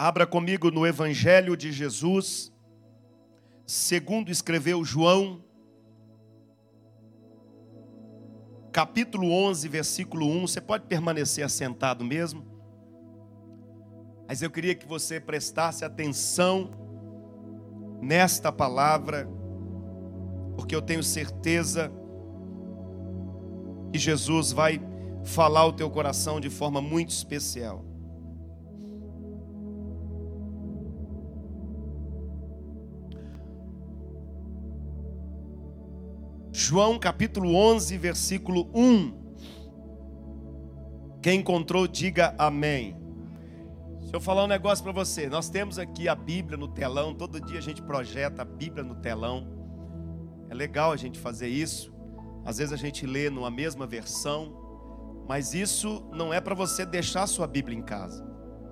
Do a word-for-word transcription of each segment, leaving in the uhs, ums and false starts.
Abra comigo no Evangelho de Jesus, segundo escreveu João, capítulo onze, versículo um. Você pode permanecer assentado mesmo, mas eu queria que você prestasse atenção nesta palavra, porque eu tenho certeza que Jesus vai falar ao teu coração de forma muito especial. João capítulo onze, versículo um. Quem encontrou, diga amém. Deixa eu falar um negócio para você. Nós temos aqui a Bíblia no telão. Todo dia a gente projeta a Bíblia no telão. É legal a gente fazer isso. Às vezes a gente lê numa mesma versão, mas isso não é para você deixar a sua Bíblia em casa.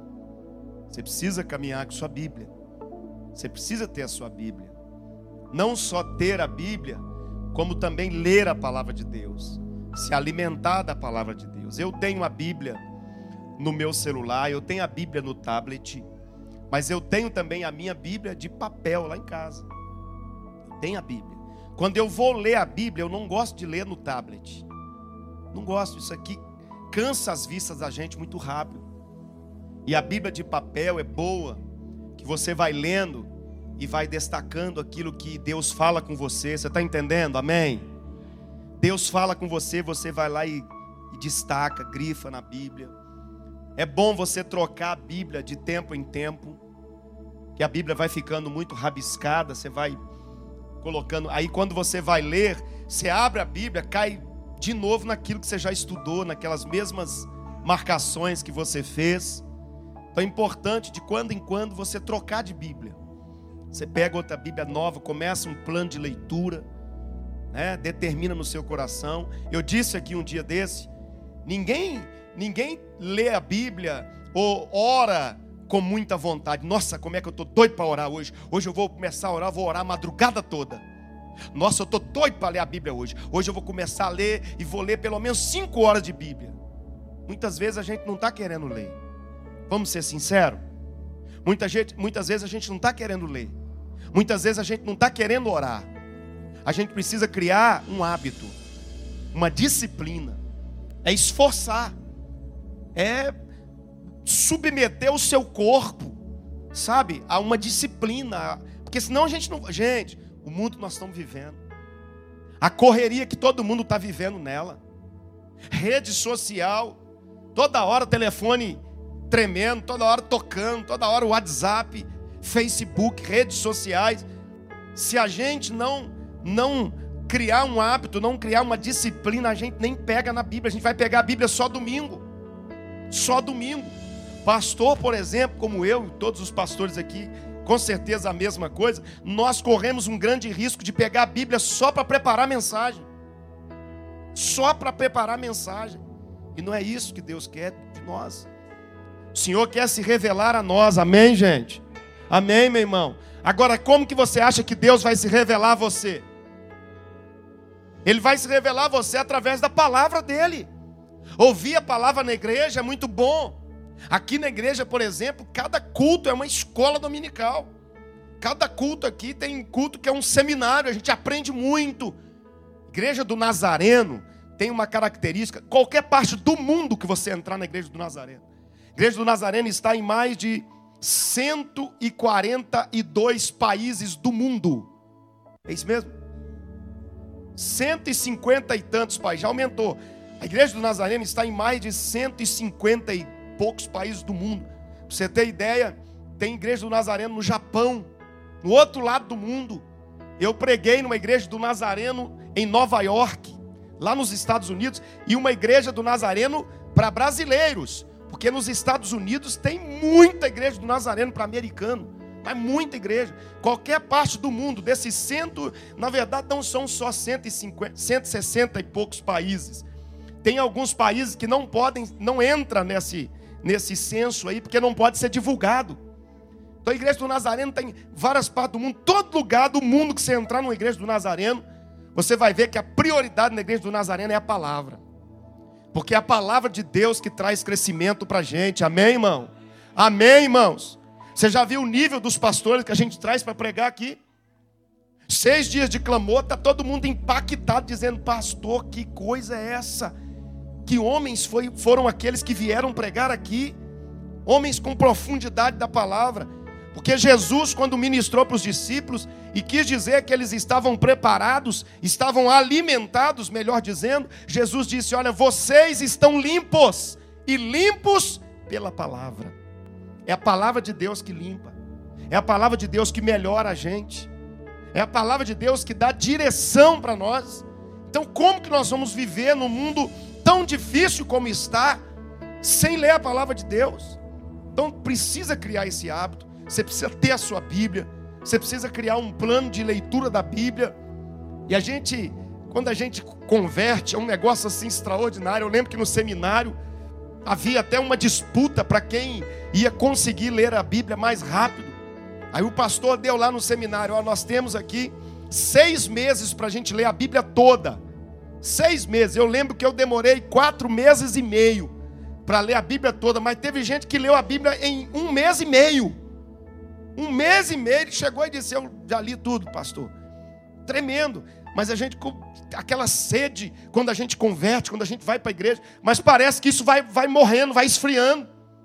Você precisa caminhar com a sua Bíblia. Você precisa ter a sua Bíblia. Não só ter a Bíblia, como também ler a palavra de Deus, se alimentar da palavra de Deus. Eu tenho a Bíblia no meu celular, eu tenho a Bíblia no tablet, mas eu tenho também a minha Bíblia de papel lá em casa. Eu tenho a Bíblia. Quando eu vou ler a Bíblia, eu não gosto de ler no tablet. Não gosto, isso aqui cansa as vistas da gente muito rápido. E a Bíblia de papel é boa, que você vai lendo e vai destacando aquilo que Deus fala com você. Você está entendendo? Amém? Deus fala com você, você vai lá e, e destaca, grifa na Bíblia. É bom você trocar a Bíblia de tempo em tempo, que a Bíblia vai ficando muito rabiscada, você vai colocando. Aí quando você vai ler, você abre a Bíblia, cai de novo naquilo que você já estudou, naquelas mesmas marcações que você fez. Então é importante de quando em quando você trocar de Bíblia. Você pega outra Bíblia nova, começa um plano de leitura, né? Determina no seu coração. Eu disse aqui um dia desse, ninguém, ninguém lê a Bíblia ou ora com muita vontade. Nossa, como é que eu estou doido para orar hoje. Hoje eu vou começar a orar, vou orar a madrugada toda. Nossa, eu estou doido para ler a Bíblia hoje. Hoje eu vou começar a ler e vou ler pelo menos cinco horas de Bíblia. Muitas vezes a gente não está querendo ler. Vamos ser sinceros? Muita gente, muitas vezes a gente não está querendo ler. Muitas vezes a gente não está querendo orar. A gente precisa criar um hábito, uma disciplina. É esforçar. É submeter o seu corpo, sabe, a uma disciplina. Porque senão a gente não... Gente, o mundo que nós estamos vivendo, a correria que todo mundo está vivendo nela, rede social, toda hora telefone tremendo, toda hora tocando, toda hora WhatsApp, Facebook, redes sociais. Se a gente não, não criar um hábito, não criar uma disciplina, a gente nem pega na Bíblia. A gente vai pegar a Bíblia só domingo. Só domingo. Pastor, por exemplo, como eu e todos os pastores aqui, com certeza a mesma coisa, nós corremos um grande risco de pegar a Bíblia só para preparar a mensagem. Só para preparar a mensagem. E não é isso que Deus quer de nós. O Senhor quer se revelar a nós, amém, gente? Amém, meu irmão? Agora, como que você acha que Deus vai se revelar a você? Ele vai se revelar a você através da palavra dele. Ouvir a palavra na igreja é muito bom. Aqui na igreja, por exemplo, cada culto é uma escola dominical. Cada culto aqui tem culto que é um seminário, a gente aprende muito. Igreja do Nazareno tem uma característica, qualquer parte do mundo que você entrar na igreja do Nazareno. A igreja do Nazareno está em mais de cento e quarenta e dois países do mundo. É isso mesmo? cento e cinquenta e tantos países, já aumentou. A igreja do Nazareno está em mais de cento e cinquenta e poucos países do mundo. Para você ter ideia, tem igreja do Nazareno no Japão, no outro lado do mundo. Eu preguei numa igreja do Nazareno em Nova York, lá nos Estados Unidos, e uma igreja do Nazareno para brasileiros. Porque nos Estados Unidos tem muita igreja do Nazareno para americano. Mas muita igreja. Qualquer parte do mundo, desses cento, na verdade não são só cento e cinquenta, cento e sessenta e poucos países. Tem alguns países que não podem, não entram nesse, nesse censo aí, porque não pode ser divulgado. Então a igreja do Nazareno tem várias partes do mundo. Todo lugar do mundo que você entrar numa igreja do Nazareno, você vai ver que a prioridade na igreja do Nazareno é a palavra. Porque é a palavra de Deus que traz crescimento para a gente. Amém, irmão? Amém, irmãos? Você já viu o nível dos pastores que a gente traz para pregar aqui? Seis dias de clamor, está todo mundo impactado, dizendo: pastor, que coisa é essa? Que homens foi, foram aqueles que vieram pregar aqui? Homens com profundidade da palavra. Porque Jesus, quando ministrou para os discípulos e quis dizer que eles estavam preparados, estavam alimentados, melhor dizendo, Jesus disse: olha, vocês estão limpos, e limpos pela palavra. É a palavra de Deus que limpa, é a palavra de Deus que melhora a gente, é a palavra de Deus que dá direção para nós. Então, como que nós vamos viver num mundo tão difícil como está, sem ler a palavra de Deus? Então, precisa criar esse hábito. Você precisa ter a sua Bíblia, você precisa criar um plano de leitura da Bíblia. E a gente, quando a gente converte, é um negócio assim extraordinário. Eu lembro que no seminário havia até uma disputa para quem ia conseguir ler a Bíblia mais rápido. Aí o pastor deu lá no seminário: ó, nós temos aqui seis meses para a gente ler a Bíblia toda. Seis meses. Eu lembro que eu demorei quatro meses e meio para ler a Bíblia toda, mas teve gente que leu a Bíblia em um mês e meio. Um mês e meio ele chegou e disse: eu já li tudo, pastor. Tremendo. Mas a gente, aquela sede, quando a gente converte, quando a gente vai para a igreja, mas parece que isso vai, vai morrendo, vai esfriando.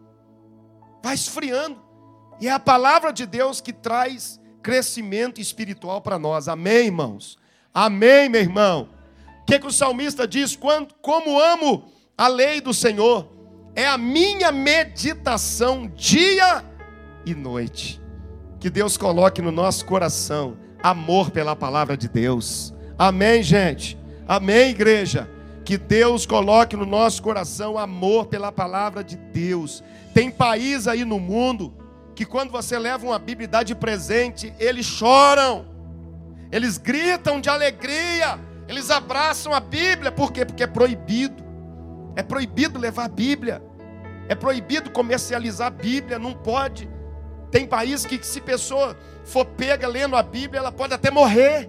Vai esfriando. E é a palavra de Deus que traz crescimento espiritual para nós. Amém, irmãos? Amém, meu irmão? O que, que o salmista diz? Quando, como amo a lei do Senhor, é a minha meditação dia e noite. Que Deus coloque no nosso coração amor pela palavra de Deus. Amém, gente? Amém, igreja? Que Deus coloque no nosso coração amor pela palavra de Deus. Tem país aí no mundo que quando você leva uma Bíblia e dá de presente, eles choram, eles gritam de alegria, eles abraçam a Bíblia. Por quê? Porque é proibido. É proibido levar a Bíblia. É proibido comercializar a Bíblia, não pode. Tem país que, se a pessoa for pega lendo a Bíblia, ela pode até morrer.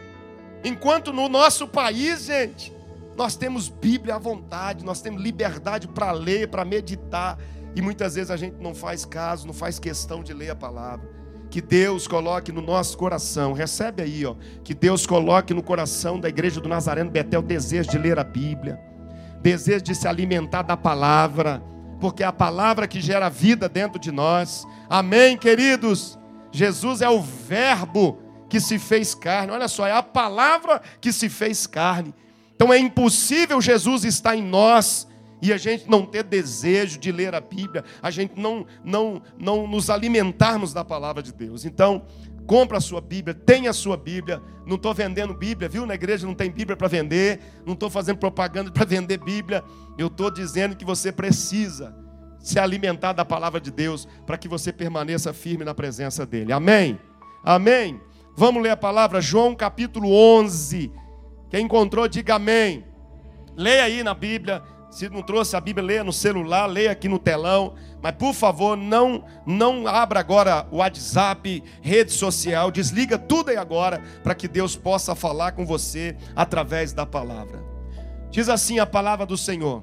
Enquanto no nosso país, gente, nós temos Bíblia à vontade, nós temos liberdade para ler, para meditar. E muitas vezes a gente não faz caso, não faz questão de ler a palavra. Que Deus coloque no nosso coração, recebe aí, ó, que Deus coloque no coração da igreja do Nazareno Betel desejo de ler a Bíblia, desejo de se alimentar da palavra, porque é a palavra que gera vida dentro de nós. Amém, queridos? Jesus é o verbo que se fez carne. Olha só, é a palavra que se fez carne. Então é impossível Jesus estar em nós e a gente não ter desejo de ler a Bíblia, a gente não, não, não nos alimentarmos da palavra de Deus. Então, compra a sua Bíblia, tenha a sua Bíblia. Não estou vendendo Bíblia, viu? Na igreja não tem Bíblia para vender, não estou fazendo propaganda para vender Bíblia. Eu estou dizendo que você precisa se alimentar da palavra de Deus para que você permaneça firme na presença dEle. Amém? Amém? Vamos ler a palavra, João capítulo onze. Quem encontrou, diga amém. Leia aí na Bíblia. Se não trouxe a Bíblia, leia no celular, leia aqui no telão. Mas, por favor, não, não abra agora o WhatsApp, rede social. Desliga tudo aí agora, para que Deus possa falar com você através da palavra. Diz assim a palavra do Senhor: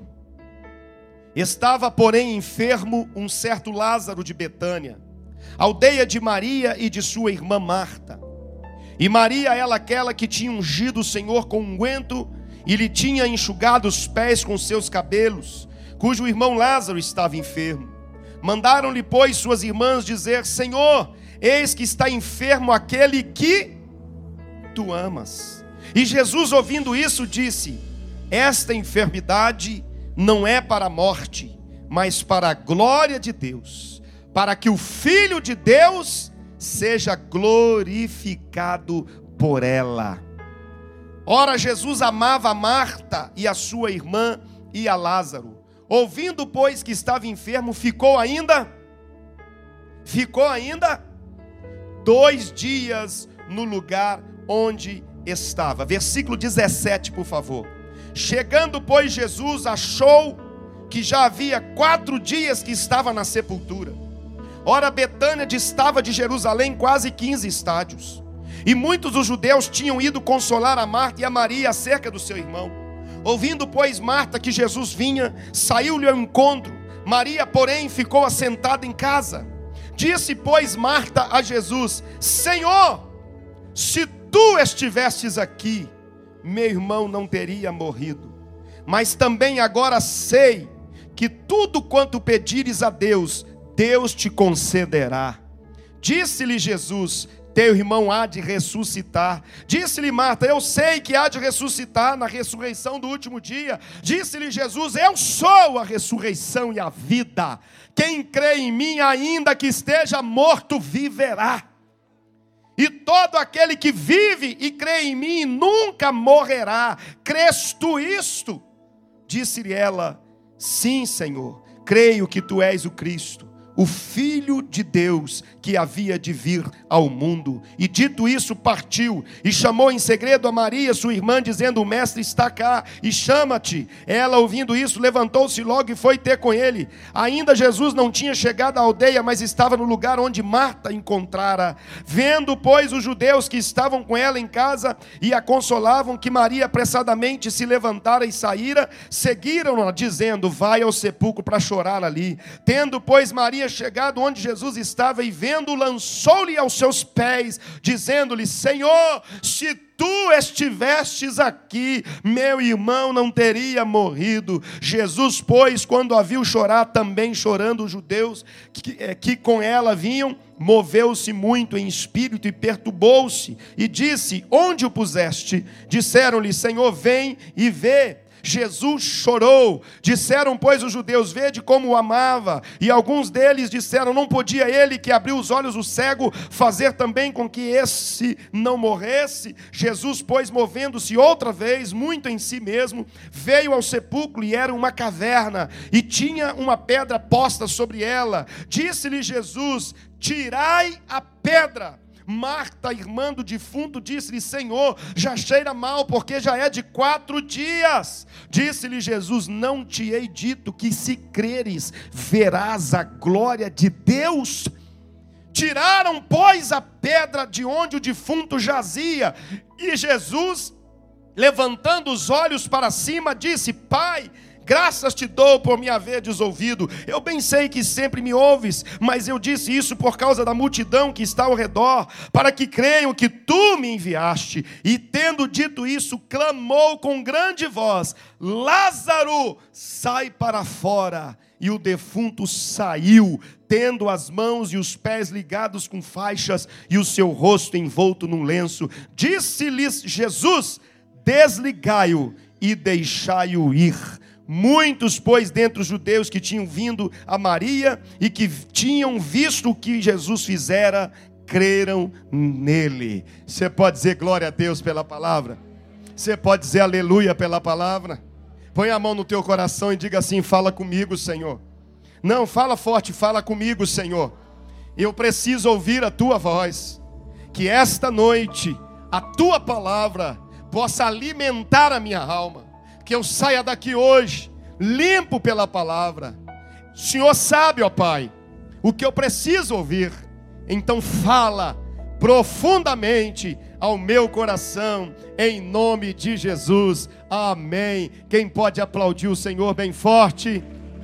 estava, porém, enfermo um certo Lázaro de Betânia, aldeia de Maria e de sua irmã Marta. E Maria, ela aquela que tinha ungido o Senhor com unguento e lhe tinha enxugado os pés com seus cabelos, cujo irmão Lázaro estava enfermo. Mandaram-lhe, pois, suas irmãs dizer: Senhor, eis que está enfermo aquele que tu amas. E Jesus, ouvindo isso, disse: esta enfermidade não é para a morte, mas para a glória de Deus, para que o Filho de Deus seja glorificado por ela. Ora, Jesus amava a Marta e a sua irmã e a Lázaro. Ouvindo, pois, que estava enfermo, ficou ainda, ficou ainda dois dias no lugar onde estava. Versículo dezessete, por favor. Chegando, pois, Jesus achou que já havia quatro dias que estava na sepultura. Ora, Betânia distava de Jerusalém quase quinze estádios. E muitos dos judeus tinham ido consolar a Marta e a Maria acerca do seu irmão. Ouvindo, pois, Marta que Jesus vinha, saiu-lhe ao encontro. Maria, porém, ficou assentada em casa. Disse, pois, Marta a Jesus: Senhor, se tu estivestes aqui, meu irmão não teria morrido. Mas também agora sei que tudo quanto pedires a Deus, Deus te concederá. Disse-lhe Jesus: teu irmão há de ressuscitar. Disse-lhe Marta: eu sei que há de ressuscitar na ressurreição do último dia. Disse-lhe Jesus: eu sou a ressurreição e a vida. Quem crê em mim, ainda que esteja morto, viverá. E todo aquele que vive e crê em mim nunca morrerá. Crês tu isto? Disse-lhe ela: sim, Senhor, creio que tu és o Cristo, o Filho de Deus, que havia de vir ao mundo. E dito isso, partiu, e chamou em segredo a Maria, sua irmã, dizendo: o mestre está cá, e chama-te. Ela, ouvindo isso, levantou-se logo e foi ter com ele. Ainda Jesus não tinha chegado à aldeia, mas estava no lugar onde Marta encontrara. Vendo, pois, os judeus que estavam com ela em casa, e a consolavam que Maria apressadamente se levantara e saíra, seguiram-na, dizendo: vai ao sepulcro para chorar ali. Tendo, pois, Maria chegado onde Jesus estava e vendo, lançou-lhe aos seus pés, dizendo-lhe: Senhor, se tu estivestes aqui, meu irmão não teria morrido. Jesus, pois, quando a viu chorar, também chorando os judeus que, que com ela vinham, moveu-se muito em espírito e perturbou-se, e disse: onde o puseste? Disseram-lhe: Senhor, vem e vê. Jesus chorou. Disseram, pois, os judeus: vede como o amava. E alguns deles disseram: não podia ele, que abriu os olhos do cego, fazer também com que esse não morresse? Jesus, pois, movendo-se outra vez, muito em si mesmo, veio ao sepulcro, e era uma caverna, e tinha uma pedra posta sobre ela. Disse-lhe Jesus: tirai a pedra. Marta, irmã do defunto, disse-lhe: Senhor, já cheira mal, porque já é de quatro dias. Disse-lhe Jesus: não te hei dito que, se creres, verás a glória de Deus? Tiraram, pois, a pedra de onde o defunto jazia, e Jesus, levantando os olhos para cima, disse: Pai, graças te dou por me haveres ouvido. Eu bem sei que sempre me ouves, mas eu disse isso por causa da multidão que está ao redor, para que creiam que tu me enviaste. E tendo dito isso, clamou com grande voz: Lázaro, sai para fora. E o defunto saiu, tendo as mãos e os pés ligados com faixas, e o seu rosto envolto num lenço. Disse-lhes Jesus: desligai-o e deixai-o ir. Muitos, pois, dentre os judeus que tinham vindo a Maria e que tinham visto o que Jesus fizera, creram nele. Você pode dizer glória a Deus pela palavra? Você pode dizer aleluia pela palavra? Põe a mão no teu coração e diga assim: fala comigo, Senhor. Não, fala forte, fala comigo, Senhor. Eu preciso ouvir a tua voz. Que esta noite a tua palavra possa alimentar a minha alma. Que eu saia daqui hoje limpo pela palavra. O Senhor sabe, ó Pai, o que eu preciso ouvir. Então fala profundamente ao meu coração, em nome de Jesus. Amém. Quem pode aplaudir o Senhor bem forte?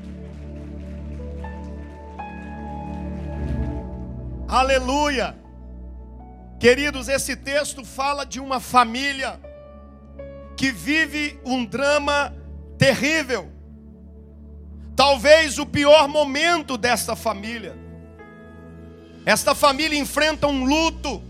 Aleluia. Queridos, esse texto fala de uma família que vive um drama terrível. Talvez o pior momento desta família. Esta família enfrenta um luto.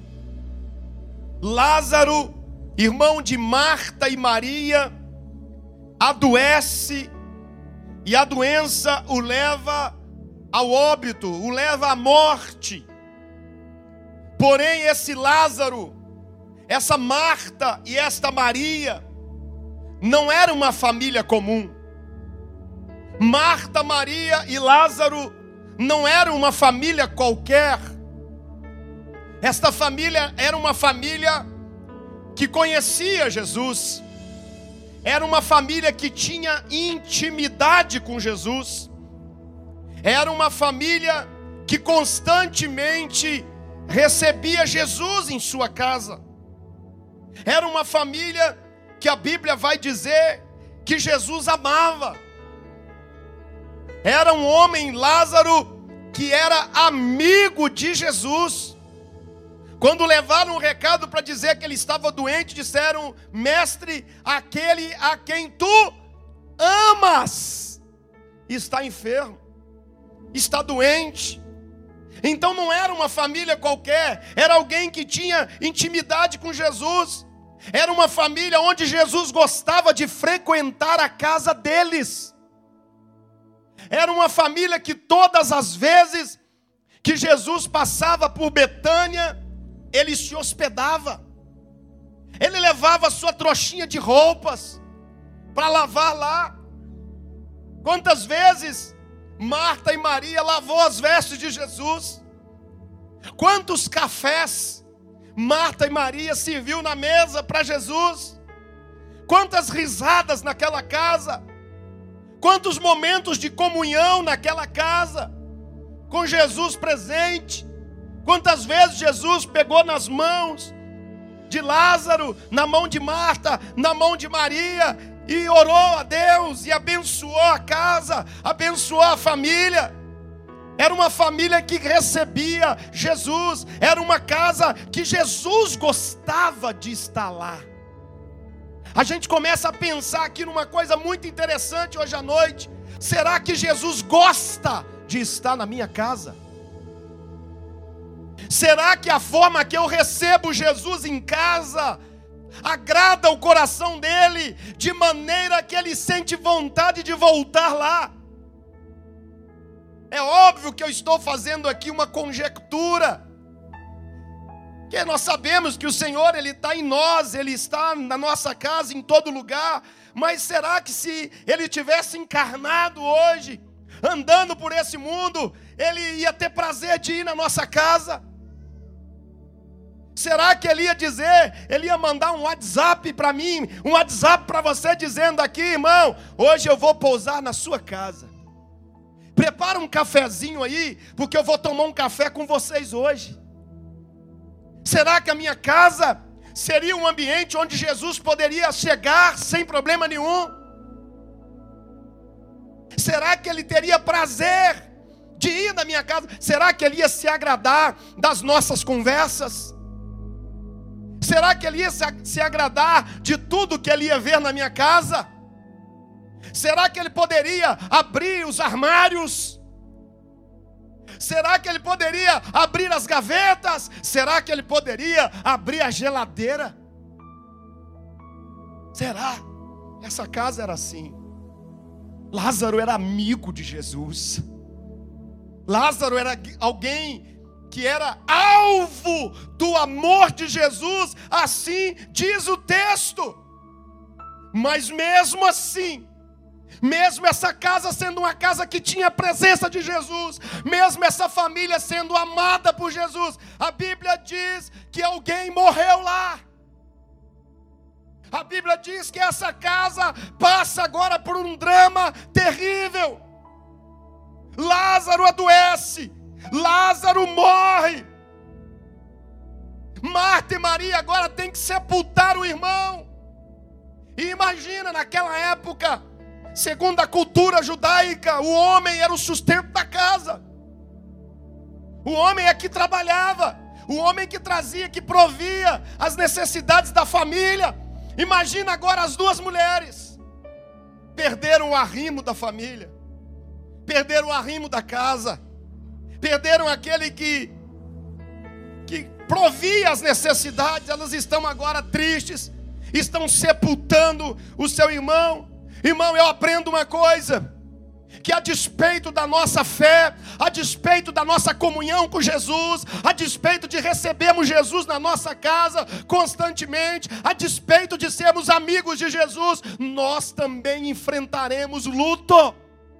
Lázaro, irmão de Marta e Maria, adoece, e a doença o leva ao óbito, o leva à morte. Porém, esse Lázaro, essa Marta e esta Maria, não era uma família comum. Marta, Maria e Lázaro não eram uma família qualquer. Esta família era uma família que conhecia Jesus. Era uma família que tinha intimidade com Jesus. Era uma família que constantemente recebia Jesus em sua casa. Era uma família que a Bíblia vai dizer que Jesus amava. Era um homem, Lázaro, que era amigo de Jesus. Quando levaram um recado para dizer que ele estava doente, disseram: mestre, aquele a quem tu amas está enfermo, está doente. Então não era uma família qualquer, era alguém que tinha intimidade com Jesus. Era uma família onde Jesus gostava de frequentar a casa deles. Era uma família que todas as vezes que Jesus passava por Betânia, ele se hospedava. Ele levava a sua trouxinha de roupas para lavar lá. Quantas vezes Marta e Maria lavou as vestes de Jesus? Quantos cafés Marta e Maria serviu na mesa para Jesus? Quantas risadas naquela casa? Quantos momentos de comunhão naquela casa, com Jesus presente? Quantas vezes Jesus pegou nas mãos de Lázaro, na mão de Marta, na mão de Maria, e orou a Deus, e abençoou a casa, abençoou a família. Era uma família que recebia Jesus, era uma casa que Jesus gostava de estar lá. A gente começa a pensar aqui numa coisa muito interessante hoje à noite. Será que Jesus gosta de estar na minha casa? Será que a forma que eu recebo Jesus em casa agrada o coração dele, de maneira que ele sente vontade de voltar lá? É óbvio que eu estou fazendo aqui uma conjectura, porque nós sabemos que o Senhor, Ele está em nós, Ele está na nossa casa, em todo lugar. Mas será que se Ele tivesse encarnado hoje, andando por esse mundo, Ele ia ter prazer de ir na nossa casa? Será que Ele ia dizer, Ele ia mandar um WhatsApp para mim, um WhatsApp para você, dizendo aqui: irmão, hoje eu vou pousar na sua casa. Prepara um cafezinho aí, porque eu vou tomar um café com vocês hoje. Será que a minha casa seria um ambiente onde Jesus poderia chegar sem problema nenhum? Será que Ele teria prazer de ir na minha casa? Será que Ele ia se agradar das nossas conversas? Será que Ele ia se agradar de tudo que Ele ia ver na minha casa? Será que Ele poderia abrir os armários? Será que Ele poderia abrir as gavetas? Será que Ele poderia abrir a geladeira? Será? Essa casa era assim. Lázaro era amigo de Jesus. Lázaro era alguém que era alvo do amor de Jesus, assim diz o texto. Mas mesmo assim, mesmo essa casa sendo uma casa que tinha a presença de Jesus, mesmo essa família sendo amada por Jesus, a Bíblia diz que alguém morreu lá. A Bíblia diz que essa casa passa agora por um drama terrível. Lázaro adoece, Lázaro morre. Marta e Maria agora têm que sepultar o irmão. E imagina, naquela época, segundo a cultura judaica, o homem era o sustento da casa. O homem é que trabalhava, o homem que trazia, que provia as necessidades da família. Imagina agora as duas mulheres. Perderam o arrimo da família, perderam o arrimo da casa, perderam aquele que, que provia as necessidades. Elas estão agora tristes, estão sepultando o seu irmão. Irmão, eu aprendo uma coisa, que a despeito da nossa fé, a despeito da nossa comunhão com Jesus, a despeito de recebermos Jesus na nossa casa constantemente, a despeito de sermos amigos de Jesus, nós também enfrentaremos luto.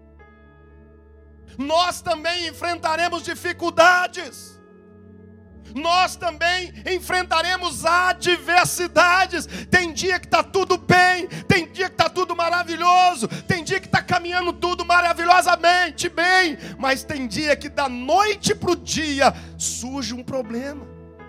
Nós também enfrentaremos dificuldades. Nós também enfrentaremos adversidades. Tem dia que está tudo bem, tem dia que está tudo maravilhoso, tem dia que está caminhando tudo maravilhosamente bem, mas tem dia que da noite para o dia surge um problema,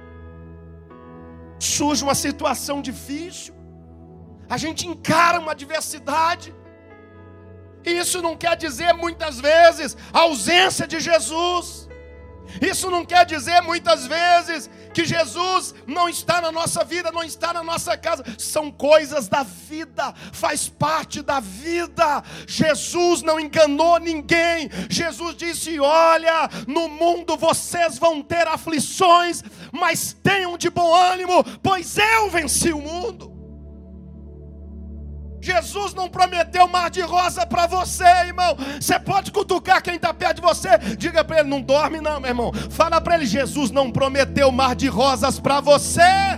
surge uma situação difícil, a gente encara uma adversidade. E isso não quer dizer muitas vezes a ausência de Jesus. Isso não quer dizer muitas vezes que Jesus não está na nossa vida, não está na nossa casa. São coisas da vida, faz parte da vida. Jesus não enganou ninguém. Jesus disse: olha, no mundo vocês vão ter aflições, mas tenham de bom ânimo, pois eu venci o mundo. Jesus não prometeu mar de rosa para você, irmão. Você pode cutucar quem está perto de você. Diga para ele: não dorme não, meu irmão. Fala para ele: Jesus não prometeu mar de rosas para você.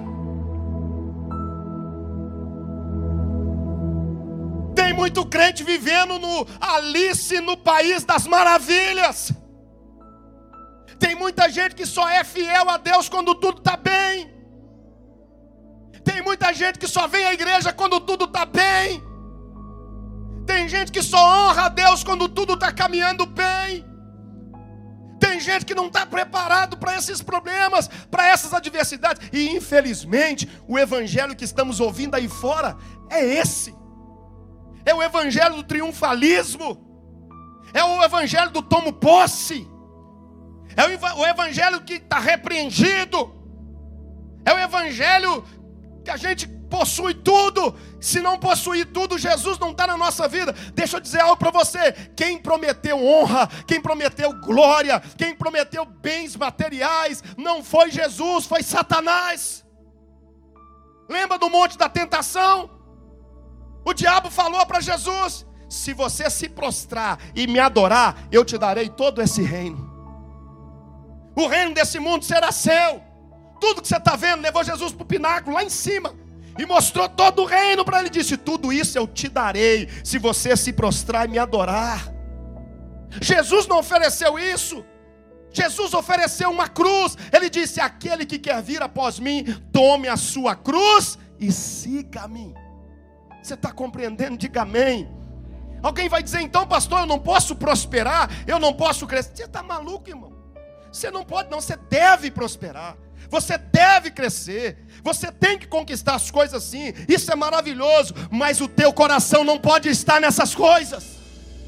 Tem muito crente vivendo no Alice no País das Maravilhas. Tem muita gente que só é fiel a Deus quando tudo está bem. Tem muita gente que só vem à igreja quando tudo está bem. Tem gente que só honra a Deus quando tudo está caminhando bem. Tem gente que não está preparado para esses problemas, para essas adversidades. E infelizmente o evangelho que estamos ouvindo aí fora é esse. É o evangelho do triunfalismo. É o evangelho do tomo posse. É o evangelho que está repreendido. É o evangelho que a gente possui tudo. Se não possuir tudo, Jesus não está na nossa vida. Deixa eu dizer algo para você: quem prometeu honra, quem prometeu glória, quem prometeu bens materiais, não foi Jesus, foi Satanás. Lembra do monte da tentação? O diabo falou para Jesus: se você se prostrar e me adorar, eu te darei todo esse reino. O reino desse mundo será seu. Tudo que você está vendo, levou Jesus para o pináculo, lá em cima, e mostrou todo o reino para ele. Disse: tudo isso eu te darei, se você se prostrar e me adorar. Jesus não ofereceu isso. Jesus ofereceu uma cruz. Ele disse: aquele que quer vir após mim, tome a sua cruz e siga-me. Você está compreendendo? Diga amém. Alguém vai dizer: então, pastor, eu não posso prosperar, eu não posso crescer. Você está maluco, irmão? Você não pode não, você deve prosperar. Você deve crescer. Você tem que conquistar as coisas sim. Isso é maravilhoso. Mas o teu coração não pode estar nessas coisas.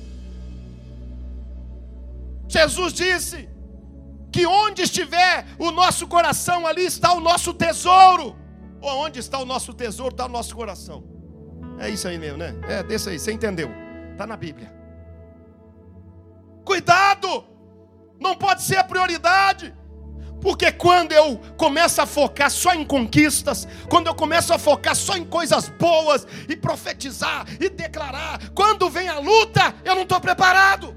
Jesus disse que onde estiver o nosso coração, ali está o nosso tesouro. Ou onde está o nosso tesouro, está o nosso coração. É isso aí mesmo, né? É desse aí, você entendeu. Está na Bíblia. Cuidado! Não pode ser a prioridade. Porque quando eu começo a focar só em conquistas, quando eu começo a focar só em coisas boas, e profetizar, e declarar, quando vem a luta, eu não estou preparado.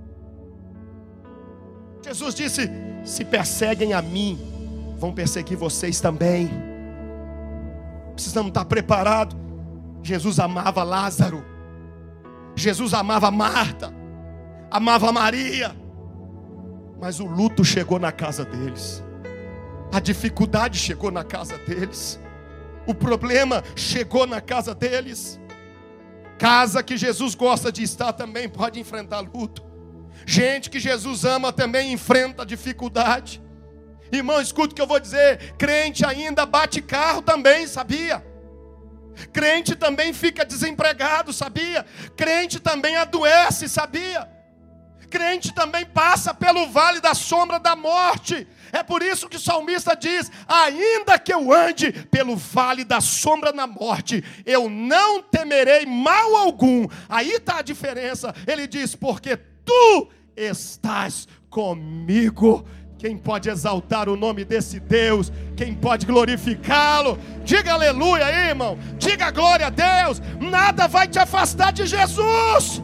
Jesus disse: se perseguem a mim, vão perseguir vocês também. Precisamos estar preparados. Jesus amava Lázaro. Jesus amava Marta. Amava Maria. Mas o luto chegou na casa deles. A dificuldade chegou na casa deles. O problema chegou na casa deles. Casa que Jesus gosta de estar também pode enfrentar luto. Gente que Jesus ama também enfrenta dificuldade. Irmão, escuta o que eu vou dizer. Crente ainda bate carro também, sabia? Crente também fica desempregado, sabia? Crente também adoece, sabia? Crente também passa pelo vale da sombra da morte. É por isso que o salmista diz: ainda que eu ande pelo vale da sombra da morte, eu não temerei mal algum. Aí está a diferença. Ele diz: porque tu estás comigo. Quem pode exaltar o nome desse Deus? Quem pode glorificá-lo? Diga aleluia aí, irmão. Diga glória a Deus. Nada vai te afastar de Jesus.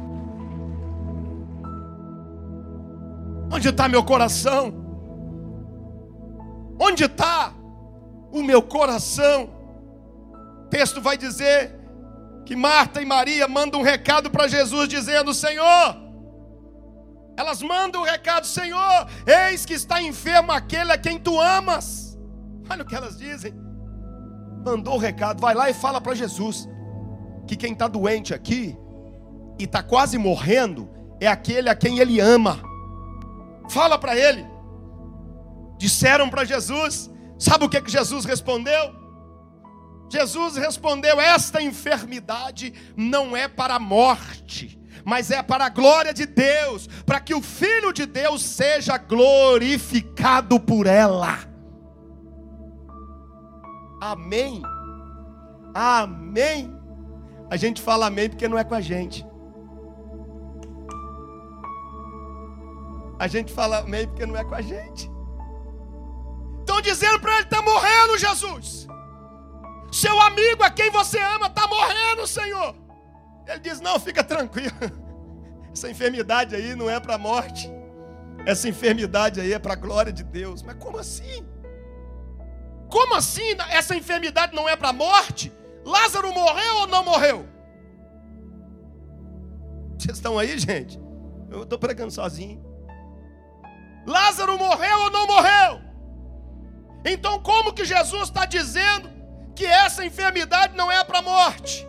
Onde está meu coração? Onde está o meu coração? O texto vai dizer que Marta e Maria mandam um recado para Jesus dizendo: Senhor, elas mandam um recado: Senhor, eis que está enfermo aquele a quem tu amas. Olha o que elas dizem. Mandou o recado, vai lá e fala para Jesus que quem está doente aqui e está quase morrendo é aquele a quem ele ama. Fala para ele. Disseram para Jesus. Sabe o que, que Jesus respondeu? Jesus respondeu: esta enfermidade não é para a morte, mas é para a glória de Deus, para que o Filho de Deus seja glorificado por ela. Amém? Amém? A gente fala amém porque não é com a gente. A gente fala amém porque não é com a gente. Estão dizendo para ele: está morrendo, Jesus. Seu amigo, a quem você ama, está morrendo, Senhor. Ele diz: não, fica tranquilo. Essa enfermidade aí não é para a morte. Essa enfermidade aí é para a glória de Deus. Mas como assim? Como assim essa enfermidade não é para a morte? Lázaro morreu ou não morreu? Vocês estão aí, gente? Eu estou pregando sozinho. Lázaro morreu ou não morreu? Então como que Jesus está dizendo que essa enfermidade não é para a morte?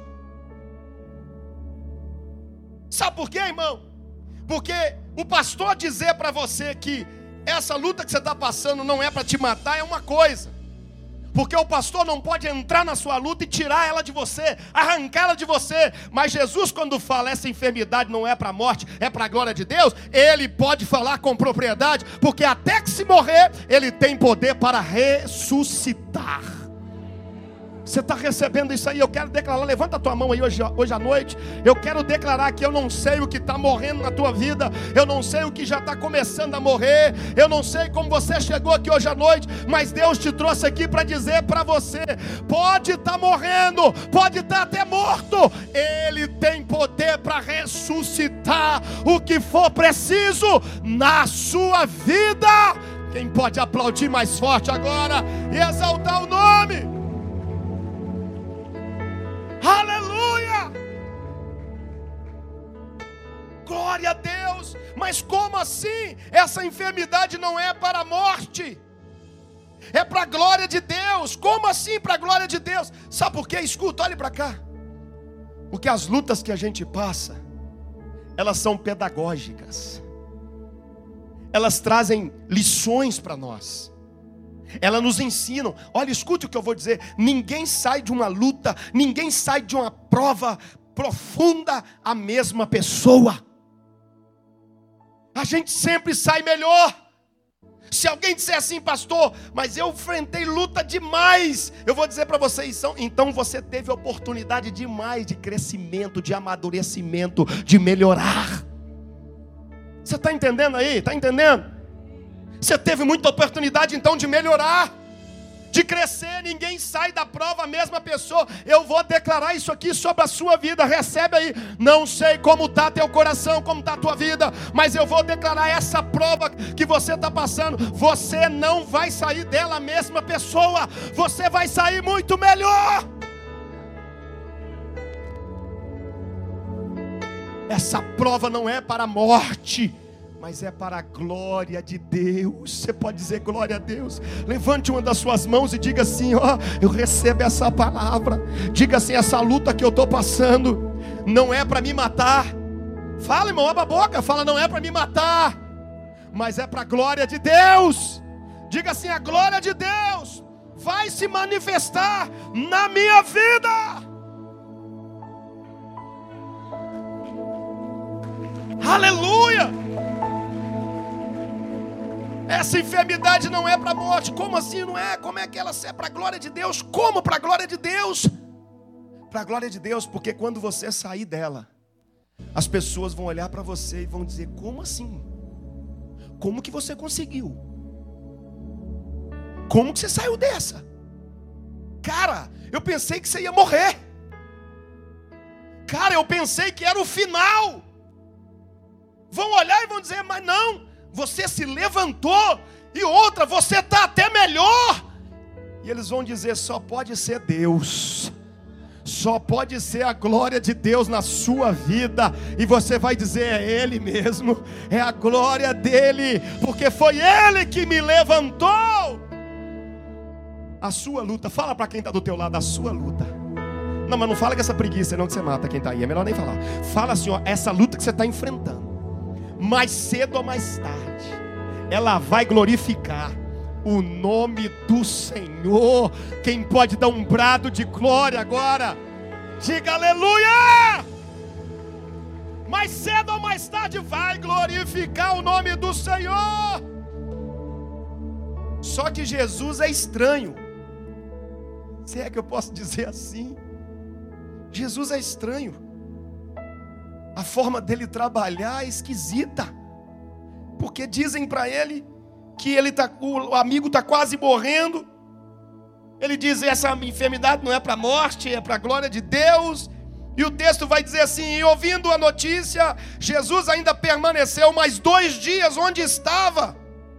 Sabe por quê, irmão? Porque o pastor dizer para você que essa luta que você está passando não é para te matar é uma coisa. Porque o pastor não pode entrar na sua luta e tirar ela de você, arrancá-la de você. Mas Jesus, quando fala essa enfermidade não é para a morte, é para a glória de Deus, ele pode falar com propriedade, porque até que se morrer, ele tem poder para ressuscitar. Você está recebendo isso aí? Eu quero declarar, levanta a tua mão aí hoje, hoje à noite. Eu quero declarar que eu não sei o que está morrendo na tua vida. Eu não sei o que já está começando a morrer. Eu não sei como você chegou aqui hoje à noite, mas Deus te trouxe aqui para dizer para você: pode estar morrendo, pode estar até morto, Ele tem poder para ressuscitar o que for preciso na sua vida. Quem pode aplaudir mais forte agora e exaltar o nome? Aleluia! Glória a Deus! Mas como assim? Essa enfermidade não é para a morte, é para a glória de Deus. Como assim para a glória de Deus? Sabe por quê? Escuta, olhe para cá. Porque as lutas que a gente passa, elas são pedagógicas. Elas trazem lições para nós. Elas nos ensinam. Olha, escute o que eu vou dizer. Ninguém sai de uma luta, ninguém sai de uma prova profunda a mesma pessoa. A gente sempre sai melhor. Se alguém disser assim: pastor, mas eu enfrentei luta demais, eu vou dizer para vocês: então você teve oportunidade demais de crescimento, de amadurecimento, de melhorar. Você está entendendo aí? Está entendendo? Você teve muita oportunidade então de melhorar, de crescer. Ninguém sai da prova a mesma pessoa. Eu vou declarar isso aqui sobre a sua vida. Recebe aí. Não sei como está teu coração, como está a tua vida, mas eu vou declarar essa prova que você está passando. Você não vai sair dela a mesma pessoa. Você vai sair muito melhor. Essa prova não é para a morte, mas é para a glória de Deus. Você pode dizer glória a Deus? Levante uma das suas mãos e diga assim: ó, eu recebo essa palavra. Diga assim: essa luta que eu estou passando não é para me matar. Fala, irmão, abre a boca. Fala: não é para me matar, mas é para a glória de Deus. Diga assim: a glória de Deus vai se manifestar na minha vida. Aleluia! Essa enfermidade não é para a morte. Como assim não é? Como é que ela é para a glória de Deus? Como para a glória de Deus? Para a glória de Deus, porque quando você sair dela, as pessoas vão olhar para você e vão dizer: como assim? Como que você conseguiu? Como que você saiu dessa? Cara, eu pensei que você ia morrer. Cara, eu pensei que era o final. Vão olhar e vão dizer: mas não, você se levantou. E outra, você está até melhor. E eles vão dizer: só pode ser Deus, só pode ser a glória de Deus na sua vida. E você vai dizer: é Ele mesmo, é a glória dEle, porque foi Ele que me levantou. A sua luta, fala para quem está do teu lado: a sua luta. Não, mas não fala que essa preguiça não, que você mata quem está aí, é melhor nem falar. Fala assim: ó, essa luta que você está enfrentando, mais cedo ou mais tarde, ela vai glorificar o nome do Senhor. Quem pode dar um brado de glória agora? Diga aleluia! mais cedo ou mais tarde vai glorificar o nome do Senhor. Só que Jesus é estranho. Se é que eu posso dizer assim, Jesus é estranho. A forma dele trabalhar é esquisita, porque dizem para ele que ele tá, o amigo está quase morrendo. Ele diz: essa enfermidade não é para a morte, é para a glória de Deus. E o texto vai dizer assim: e ouvindo a notícia, Jesus ainda permaneceu mais dois dias onde estava.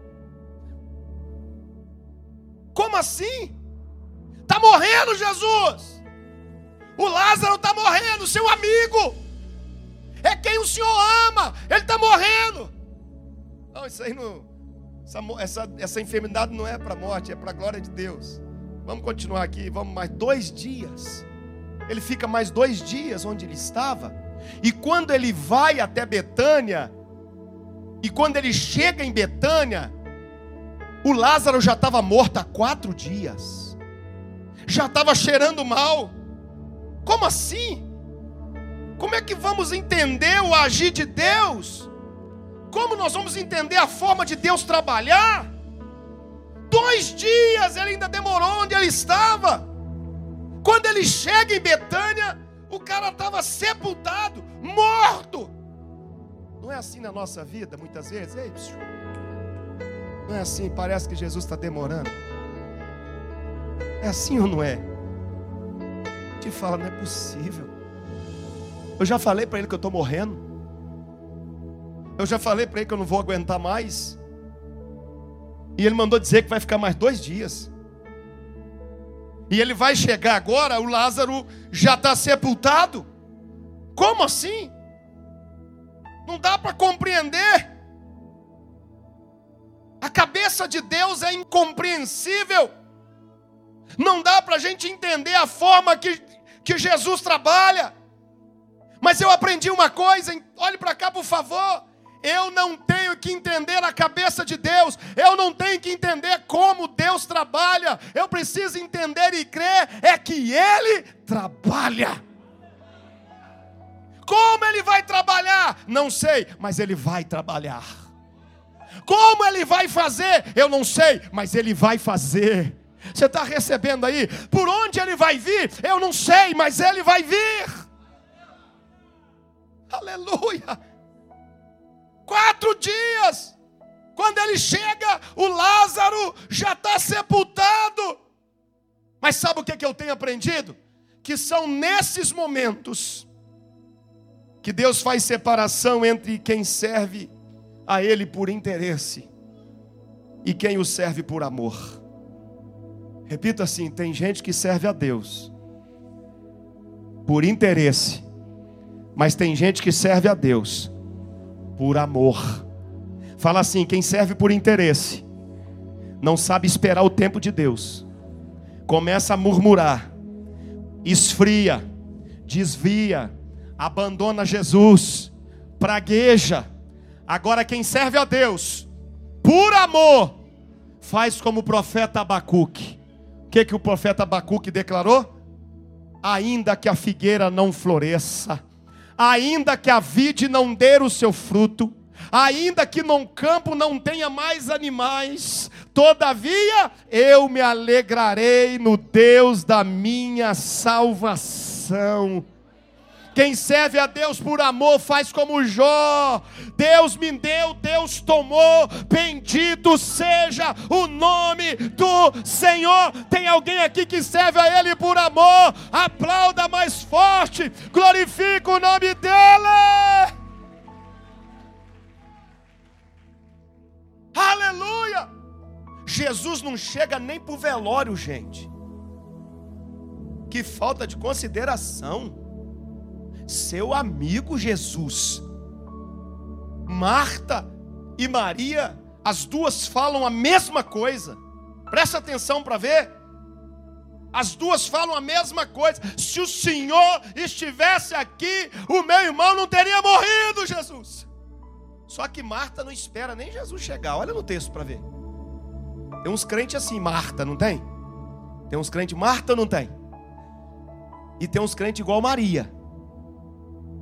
Como assim? Está morrendo Jesus. O Lázaro está morrendo, seu amigo. É quem o Senhor ama. Ele está morrendo. Não, isso aí não. Essa, essa, essa enfermidade não é para a morte, é para a glória de Deus. Vamos continuar aqui, vamos mais dois dias. Ele fica mais dois dias onde ele estava. E quando ele vai até Betânia, e quando ele chega em Betânia, o Lázaro já estava morto há quatro dias. Já estava cheirando mal. Como assim? Como é que vamos entender o agir de Deus? Como nós vamos entender a forma de Deus trabalhar? Dois dias ele ainda demorou onde ele estava. Quando ele chega em Betânia, o cara estava sepultado, morto. Não é assim na nossa vida, muitas vezes? Ei, não é assim, parece que Jesus está demorando. É assim ou não é? Te fala, não é possível. Eu já falei para ele que eu estou morrendo. Eu já falei para ele que eu não vou aguentar mais. E ele mandou dizer que vai ficar mais dois dias. E ele vai chegar agora, o Lázaro já está sepultado. Como assim? Não dá para compreender. A cabeça de Deus é incompreensível. Não dá para a gente entender a forma que, que Jesus trabalha. Mas eu aprendi uma coisa, olhe para cá por favor. Eu não tenho que entender a cabeça de Deus. Eu não tenho que entender como Deus trabalha. Eu preciso entender e crer é que Ele trabalha. Como Ele vai trabalhar? Não sei, mas Ele vai trabalhar. Como Ele vai fazer? Eu não sei, mas Ele vai fazer. Você está recebendo aí? Por onde Ele vai vir? Eu não sei, mas Ele vai vir. Aleluia. Quatro dias. Quando ele chega, o Lázaro já está sepultado. Mas sabe o que, que eu tenho aprendido? Que são nesses momentos que Deus faz separação entre quem serve a Ele por interesse e quem o serve por amor. Repito assim, tem gente que serve a Deus por interesse, mas tem gente que serve a Deus por amor. Fala assim, quem serve por interesse não sabe esperar o tempo de Deus. Começa a murmurar, esfria, desvia, abandona Jesus, pragueja. Agora quem serve a Deus por amor faz como o profeta Abacuque. O que, que o profeta Abacuque declarou? Ainda que a figueira não floresça, ainda que a vide não dê o seu fruto, ainda que no campo não tenha mais animais, todavia eu me alegrarei no Deus da minha salvação. Quem serve a Deus por amor faz como Jó. Deus me deu, Deus tomou, bendito seja o nome do Senhor. Tem alguém aqui que serve a Ele por amor? Aplauda mais forte, glorifica o nome dEle. Aleluia. Jesus não chega nem para o velório, gente. Que falta de consideração. Seu amigo Jesus, Marta e Maria, as duas falam a mesma coisa. Presta atenção para ver. As duas falam a mesma coisa. Se o Senhor estivesse aqui, o meu irmão não teria morrido, Jesus. Só que Marta não espera nem Jesus chegar. Olha no texto para ver. Tem uns crentes assim, Marta, não tem? Tem uns crentes Marta, não tem? E tem uns crentes igual Maria.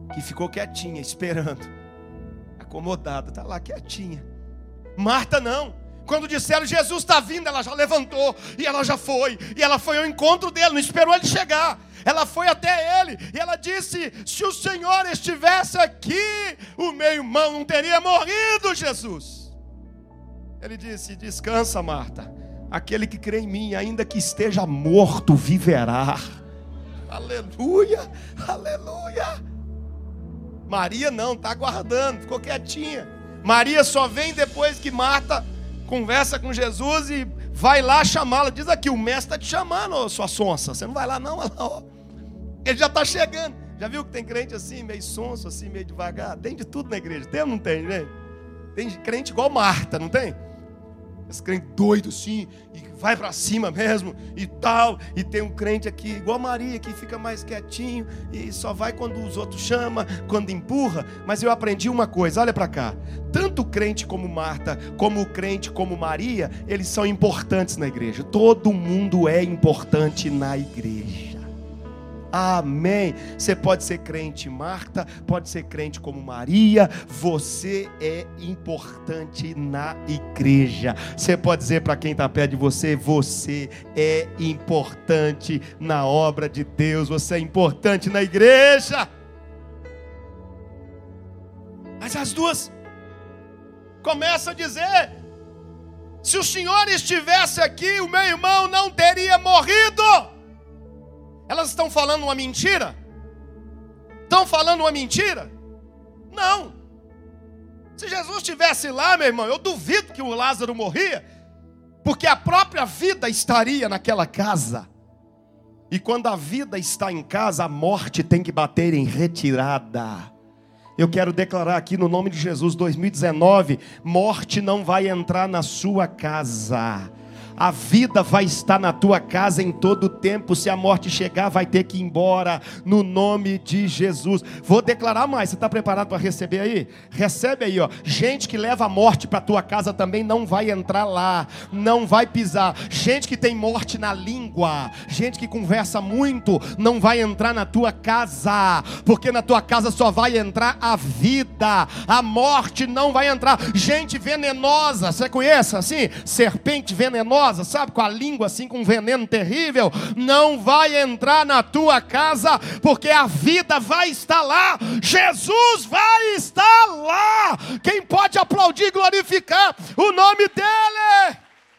que ficou quietinha, esperando, acomodada, está lá quietinha. Marta não. Quando disseram Jesus está vindo, ela já levantou e ela já foi. E ela foi ao encontro dele, não esperou ele chegar. Ela foi até ele e ela disse: se o Senhor estivesse aqui, o meu irmão não teria morrido, Jesus. Ele disse: descansa, Marta. Aquele que crê em mim, ainda que esteja morto, viverá. Aleluia, aleluia. Maria não, está aguardando, ficou quietinha. Maria só vem depois que Marta conversa com Jesus e vai lá chamá-la. Diz aqui: o mestre está te chamando, ô, sua sonsa. Você não vai lá não, olha lá, ó. Ele já está chegando. Já viu que tem crente assim, meio sonso, assim, meio devagar? Tem de tudo na igreja, tem ou não tem, né? Tem crente igual Marta, não tem? Esse crente doido assim, e vai para cima mesmo, e tal. E tem um crente aqui, igual Maria, que fica mais quietinho, e só vai quando os outros chamam, quando empurra. Mas eu aprendi uma coisa, olha para cá. Tanto o crente como Marta, como o crente como Maria, eles são importantes na igreja. Todo mundo é importante na igreja. Amém. Você pode ser crente Marta, pode ser crente como Maria. Você é importante na igreja. Você pode dizer para quem está perto de você: você é importante na obra de Deus. Você é importante na igreja. Mas as duas começam a dizer: se o Senhor estivesse aqui, o meu irmão não teria morrido. Elas estão falando uma mentira? Estão falando uma mentira? Não. Se Jesus estivesse lá, meu irmão, eu duvido que o Lázaro morria, porque a própria vida estaria naquela casa. E quando a vida está em casa, a morte tem que bater em retirada. Eu quero declarar aqui no nome de Jesus, dois mil e dezenove, morte não vai entrar na sua casa. A vida vai estar na tua casa em todo o tempo. Se a morte chegar, vai ter que ir embora, no nome de Jesus. Vou declarar mais. Você está preparado para receber aí? Recebe aí, ó. Gente que leva a morte para a tua casa também não vai entrar lá, não vai pisar. Gente que tem morte na língua, gente que conversa muito, não vai entrar na tua casa, porque na tua casa só vai entrar a vida. A morte não vai entrar. Gente venenosa, você conhece assim? Serpente venenosa, sabe, com a língua assim, com um veneno terrível, não vai entrar na tua casa, porque a vida vai estar lá, Jesus vai estar lá. Quem pode aplaudir e glorificar o nome dele?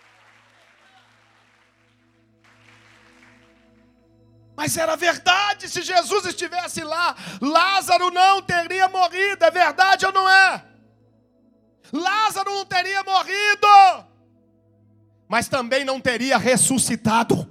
Mas era verdade, se Jesus estivesse lá, Lázaro não teria morrido. É verdade ou não é? Lázaro não teria morrido, mas também não teria ressuscitado.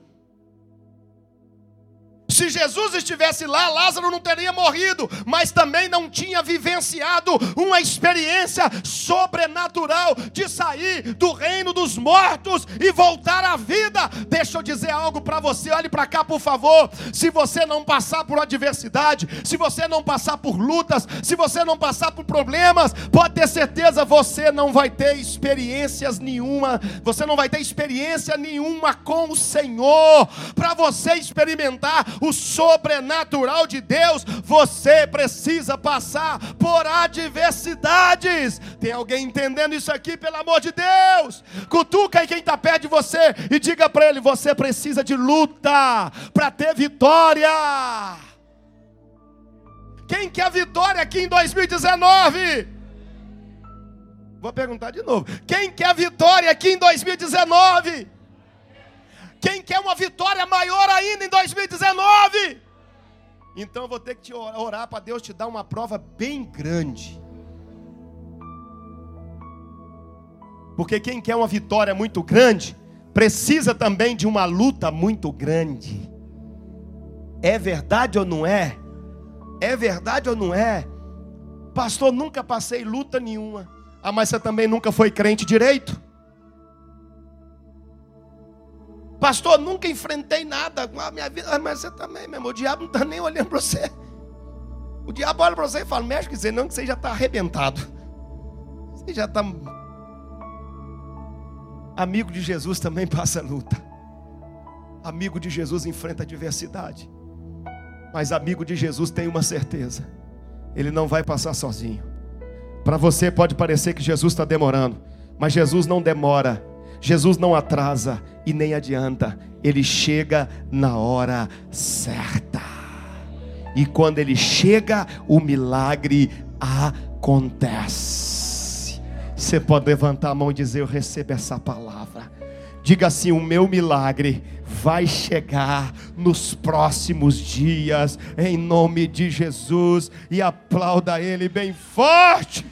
Se Jesus estivesse lá, Lázaro não teria morrido, mas também não tinha vivenciado uma experiência sobrenatural de sair do reino dos mortos e voltar à vida. Deixa eu dizer algo para você, olhe para cá por favor. Se você não passar por adversidade, se você não passar por lutas, se você não passar por problemas, pode ter certeza, você não vai ter experiências nenhuma, você não vai ter experiência nenhuma com o Senhor. Para você experimentar o sobrenatural de Deus, você precisa passar por adversidades. Tem alguém entendendo isso aqui, pelo amor de Deus? Cutuca aí quem está perto de você e diga para ele: você precisa de luta para ter vitória. Quem quer vitória aqui em dois mil e dezenove? Vou perguntar de novo: quem quer vitória aqui em dois mil e dezenove? Quem quer uma vitória maior ainda em dois mil e dezenove? Então eu vou ter que te orar para Deus te dar uma prova bem grande. Porque quem quer uma vitória muito grande, precisa também de uma luta muito grande. É verdade ou não é? É verdade ou não é? Pastor, nunca passei luta nenhuma. Ah, mas você também nunca foi crente direito? Pastor, nunca enfrentei nada com a minha vida. Ah, mas você também, meu irmão. O diabo não está nem olhando para você. O diabo olha para você e fala: mexe com você não, que você já está arrebentado. Você já está... Amigo de Jesus também passa luta. Amigo de Jesus enfrenta adversidade. Mas amigo de Jesus tem uma certeza: Ele não vai passar sozinho. Para você pode parecer que Jesus está demorando, mas Jesus não demora, Jesus não atrasa e nem adianta. Ele chega na hora certa. E quando Ele chega, o milagre acontece. Você pode levantar a mão e dizer: eu recebo essa palavra. Diga assim: o meu milagre vai chegar nos próximos dias, em nome de Jesus. E aplauda Ele bem forte.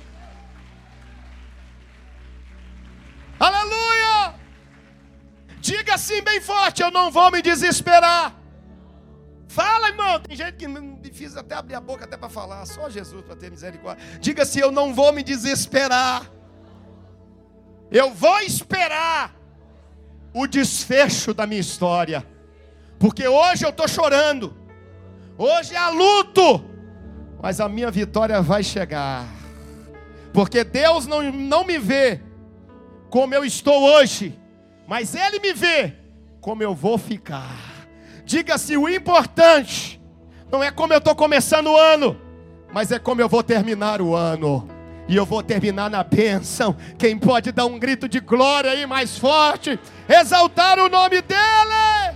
Aleluia! Diga assim bem forte: eu não vou me desesperar. Fala, irmão. Tem gente que é difícil até abrir a boca até para falar. Só Jesus para ter misericórdia. Diga assim: eu não vou me desesperar. Eu vou esperar o desfecho da minha história. Porque hoje eu estou chorando, hoje é luto, mas a minha vitória vai chegar. Porque Deus não, não me vê como eu estou hoje, mas Ele me vê como eu vou ficar. Diga-se: o importante não é como eu estou começando o ano, mas é como eu vou terminar o ano. E eu vou terminar na bênção. Quem pode dar um grito de glória aí mais forte? Exaltar o nome dEle.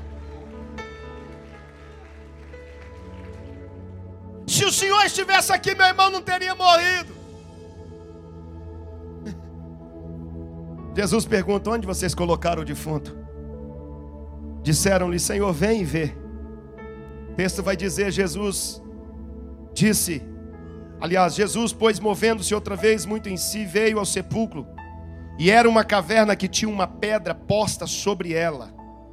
Se o Senhor estivesse aqui, meu irmão não teria morrido. Jesus pergunta: onde vocês colocaram o defunto? Disseram-lhe: Senhor, vem e vê. O texto vai dizer: Jesus disse, aliás, Jesus, pois, movendo-se outra vez muito em si, veio ao sepulcro. E era uma caverna que tinha uma pedra posta sobre ela.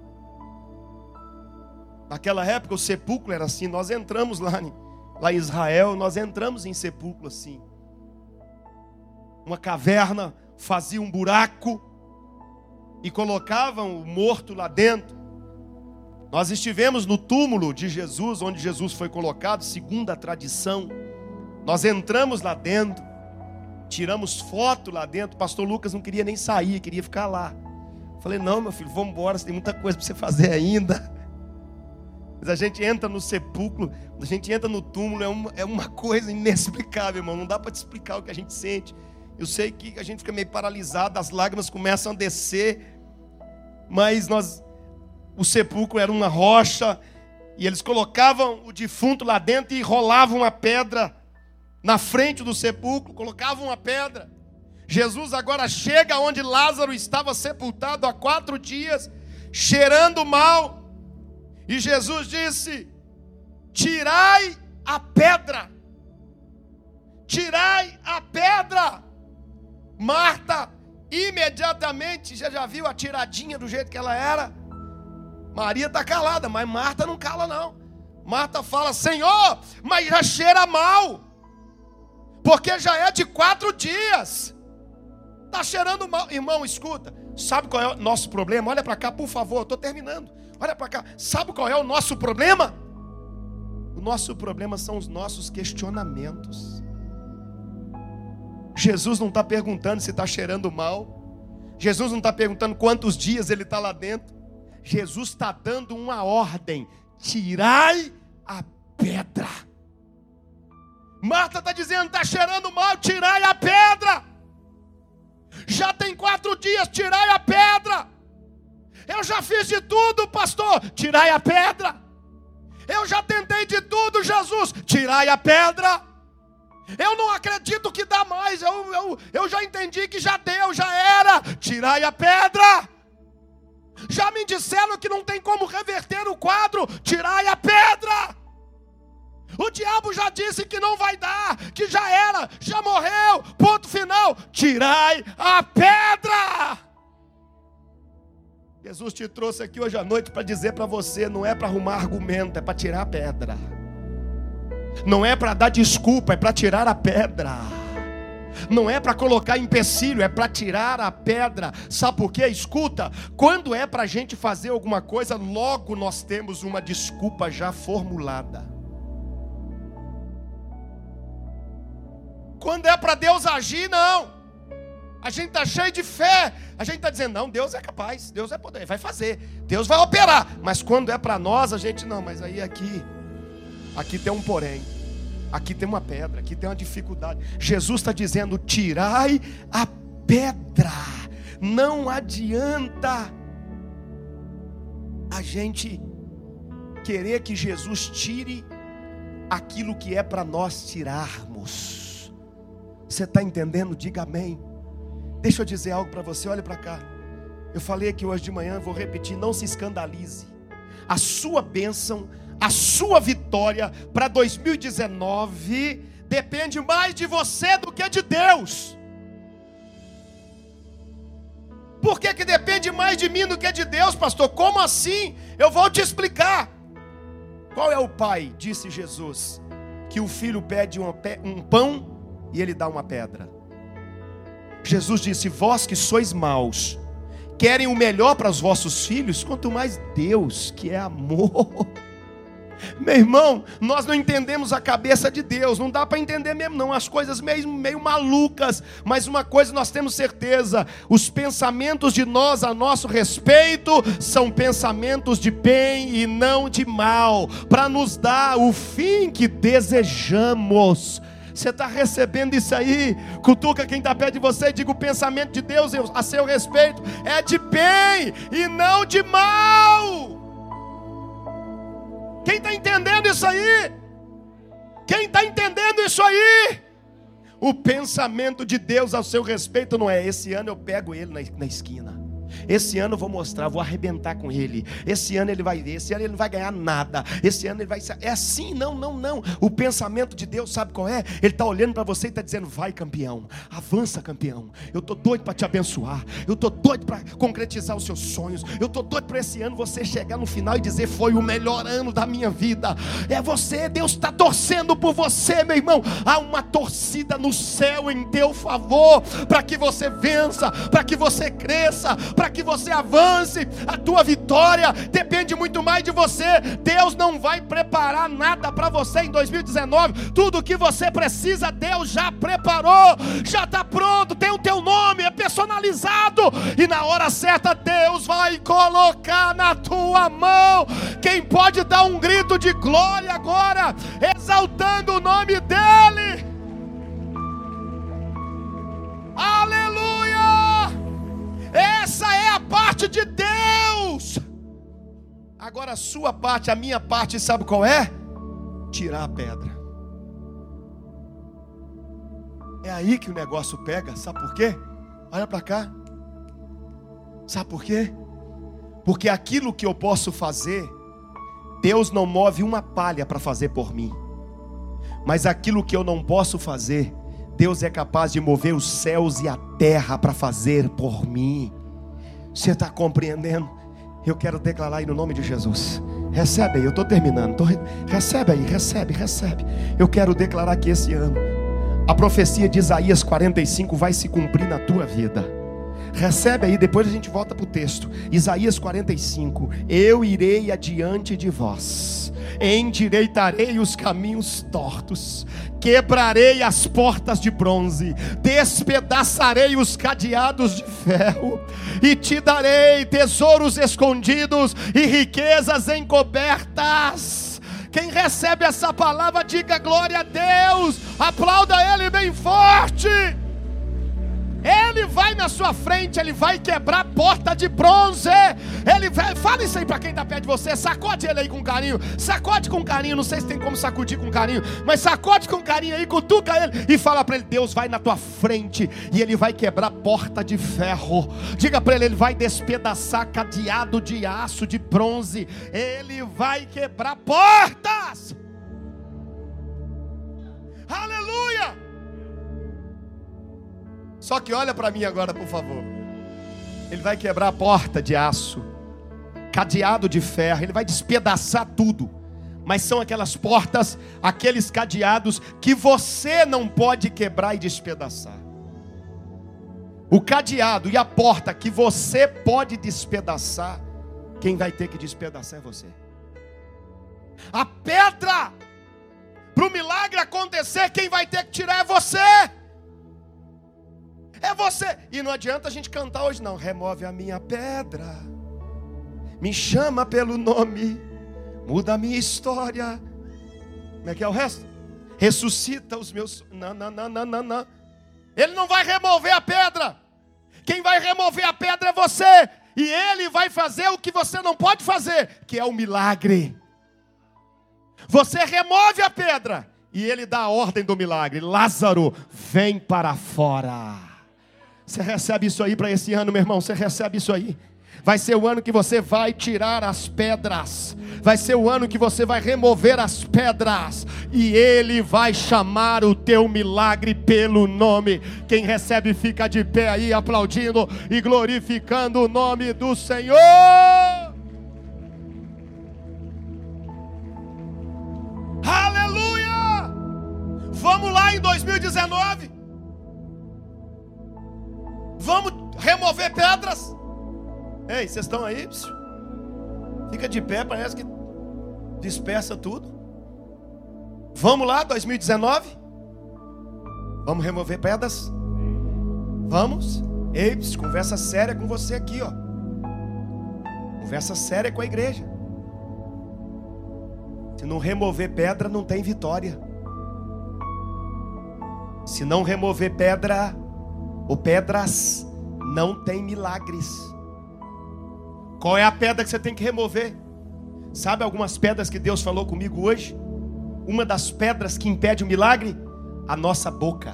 Naquela época o sepulcro era assim. Nós entramos lá em, lá em Israel, nós entramos em sepulcro assim. Uma caverna, fazia um buraco e colocavam o morto lá dentro. Nós estivemos no túmulo de Jesus, onde Jesus foi colocado, segundo a tradição. Nós entramos lá dentro, tiramos foto lá dentro. O pastor Lucas não queria nem sair, queria ficar lá. Falei: não, meu filho, vamos embora, tem muita coisa para você fazer ainda. Mas a gente entra no sepulcro, a gente entra no túmulo, é uma, é uma coisa inexplicável, irmão. Não dá para te explicar o que a gente sente. Eu sei que a gente fica meio paralisado, as lágrimas começam a descer. Mas nós, o sepulcro era uma rocha, e eles colocavam o defunto lá dentro e rolavam a pedra na frente do sepulcro, colocavam uma pedra. Jesus agora chega onde Lázaro estava sepultado há quatro dias, cheirando mal. E Jesus disse: tirai a pedra. Tirai a pedra. Marta, imediatamente, já já viu a tiradinha do jeito que ela era? Maria está calada, mas Marta não cala não. Marta fala: Senhor, mas já cheira mal, porque já é de quatro dias. Está cheirando mal. Irmão, escuta. Sabe qual é o nosso problema? Olha para cá, por favor, eu estou terminando. Olha para cá. Sabe qual é o nosso problema? O nosso problema são os nossos questionamentos. Jesus não está perguntando se está cheirando mal. Jesus não está perguntando quantos dias ele está lá dentro. Jesus está dando uma ordem: tirai a pedra. Marta está dizendo: está cheirando mal, tirai a pedra. Já tem quatro dias, tirai a pedra. Eu já fiz de tudo, pastor, tirai a pedra. Eu já tentei de tudo, Jesus, tirai a pedra. Eu não acredito que dá mais, eu, eu, eu já entendi que já deu, já era, tirai a pedra. Já me disseram que não tem como reverter o quadro, tirai a pedra. O diabo já disse que não vai dar, que já era, já morreu, ponto final, tirai a pedra. Jesus te trouxe aqui hoje à noite para dizer para você: não é para arrumar argumento, é para tirar a pedra. Não é para dar desculpa, é para tirar a pedra. Não é para colocar empecilho, é para tirar a pedra. Sabe por quê? Escuta, quando é para a gente fazer alguma coisa, logo nós temos uma desculpa já formulada. Quando é para Deus agir, não. A gente está cheio de fé. A gente está dizendo: não, Deus é capaz, Deus é poder, vai fazer, Deus vai operar. Mas quando é para nós, a gente não, mas aí aqui, aqui tem um porém. Aqui tem uma pedra, aqui tem uma dificuldade. Jesus está dizendo: tirai a pedra. Não adianta a gente querer que Jesus tire aquilo que é para nós tirarmos. Você está entendendo? Diga amém. Deixa eu dizer algo para você, olha para cá. Eu falei aqui hoje de manhã, eu vou repetir: não se escandalize. A sua bênção, a sua vitória para dois mil e dezenove depende mais de você do que de Deus. Por que que depende mais de mim do que de Deus, pastor? Como assim? Eu vou te explicar. Qual é o pai, disse Jesus, que o filho pede um pão e ele dá uma pedra? Jesus disse: vós que sois maus, querem o melhor para os vossos filhos, quanto mais Deus, que é amor. Meu irmão, nós não entendemos a cabeça de Deus, não dá para entender mesmo não, as coisas meio, meio malucas. Mas uma coisa nós temos certeza: os pensamentos de nós a nosso respeito são pensamentos de bem e não de mal, para nos dar o fim que desejamos. Você está recebendo isso aí? Cutuca quem está perto de você e diga: o pensamento de Deus a seu respeito é de bem e não de mal. Quem está entendendo isso aí? Quem está entendendo isso aí? O pensamento de Deus ao seu respeito não é: esse ano eu pego ele na, na esquina, esse ano eu vou mostrar, vou arrebentar com ele, esse ano ele vai ver, esse ano ele não vai ganhar nada, esse ano ele vai ser... É assim, não, não, não. O pensamento de Deus, sabe qual é? Ele está olhando para você e está dizendo: vai, campeão, avança, campeão. Eu estou doido para te abençoar, eu estou doido para concretizar os seus sonhos, eu estou doido para esse ano você chegar no final e dizer: foi o melhor ano da minha vida. É você, Deus está torcendo por você, meu irmão. Há uma torcida no céu em teu favor, para que você vença, para que você cresça, para que você avance. A tua vitória depende muito mais de você. Deus não vai preparar nada para você em dois mil e dezenove. Tudo que você precisa, Deus já preparou, já está pronto, tem o teu nome, é personalizado, e na hora certa Deus vai colocar na tua mão. Quem pode dar um grito de glória agora, exaltando o nome dEle? Aleluia! Essa é a parte de Deus. Agora a sua parte, a minha parte, sabe qual é? Tirar a pedra. É aí que o negócio pega, sabe por quê? Olha para cá. Sabe por quê? Porque aquilo que eu posso fazer, Deus não move uma palha para fazer por mim. Mas aquilo que eu não posso fazer, Deus é capaz de mover os céus e a terra para fazer por mim. Você está compreendendo? Eu quero declarar aí no nome de Jesus. Recebe aí, eu estou terminando. Tô... Recebe aí, recebe, recebe. Eu quero declarar que esse ano a profecia de Isaías quarenta e cinco vai se cumprir na tua vida. Recebe aí, depois a gente volta para o texto. Isaías quarenta e cinco: eu irei adiante de vós, endireitarei os caminhos tortos, quebrarei as portas de bronze, despedaçarei os cadeados de ferro, e te darei tesouros escondidos e riquezas encobertas. Quem recebe essa palavra, diga glória a Deus, aplauda Ele bem forte. Ele vai na sua frente, Ele vai quebrar porta de bronze. Ele vai, fala isso aí para quem está perto de você. Sacode ele aí com carinho, sacode com carinho. Não sei se tem como sacudir com carinho, mas sacode com carinho aí, cutuca ele e fala para ele: Deus vai na tua frente e Ele vai quebrar porta de ferro. Diga para ele: Ele vai despedaçar cadeado de aço, de bronze. Ele vai quebrar portas. Aleluia. Só que olha para mim agora, por favor. Ele vai quebrar a porta de aço, cadeado de ferro. Ele vai despedaçar tudo. Mas são aquelas portas, aqueles cadeados que você não pode quebrar e despedaçar. O cadeado e a porta que você pode despedaçar, quem vai ter que despedaçar é você. A pedra, para o milagre acontecer, quem vai ter que tirar é você. É você. E não adianta a gente cantar hoje não: remove a minha pedra, me chama pelo nome, muda a minha história. Como é que é o resto? ressuscita os meus... Não, não, não, não, não, não. Ele não vai remover a pedra. Quem vai remover a pedra é você. E Ele vai fazer o que você não pode fazer, que é o milagre. Você remove a pedra e Ele dá a ordem do milagre. Lázaro, vem para fora. Você recebe isso aí para esse ano, meu irmão? Você recebe isso aí? Vai ser o ano que você vai tirar as pedras. Vai ser o ano que você vai remover as pedras. E Ele vai chamar o teu milagre pelo nome. Quem recebe fica de pé aí aplaudindo e glorificando o nome do Senhor. Aleluia! Vamos lá em dois mil e dezenove. Vamos remover pedras. Ei, vocês estão aí? Fica de pé, parece que dispersa tudo. Vamos lá, dois mil e dezenove. Vamos remover pedras? Vamos? Ei, conversa séria com você aqui, ó. Conversa séria com a igreja. Se não remover pedra, não tem vitória. Se não remover pedra ou pedras, não tem milagres. Qual é a pedra que você tem que remover? Sabe algumas pedras que Deus falou comigo hoje? Uma das pedras que impede o milagre? A nossa boca.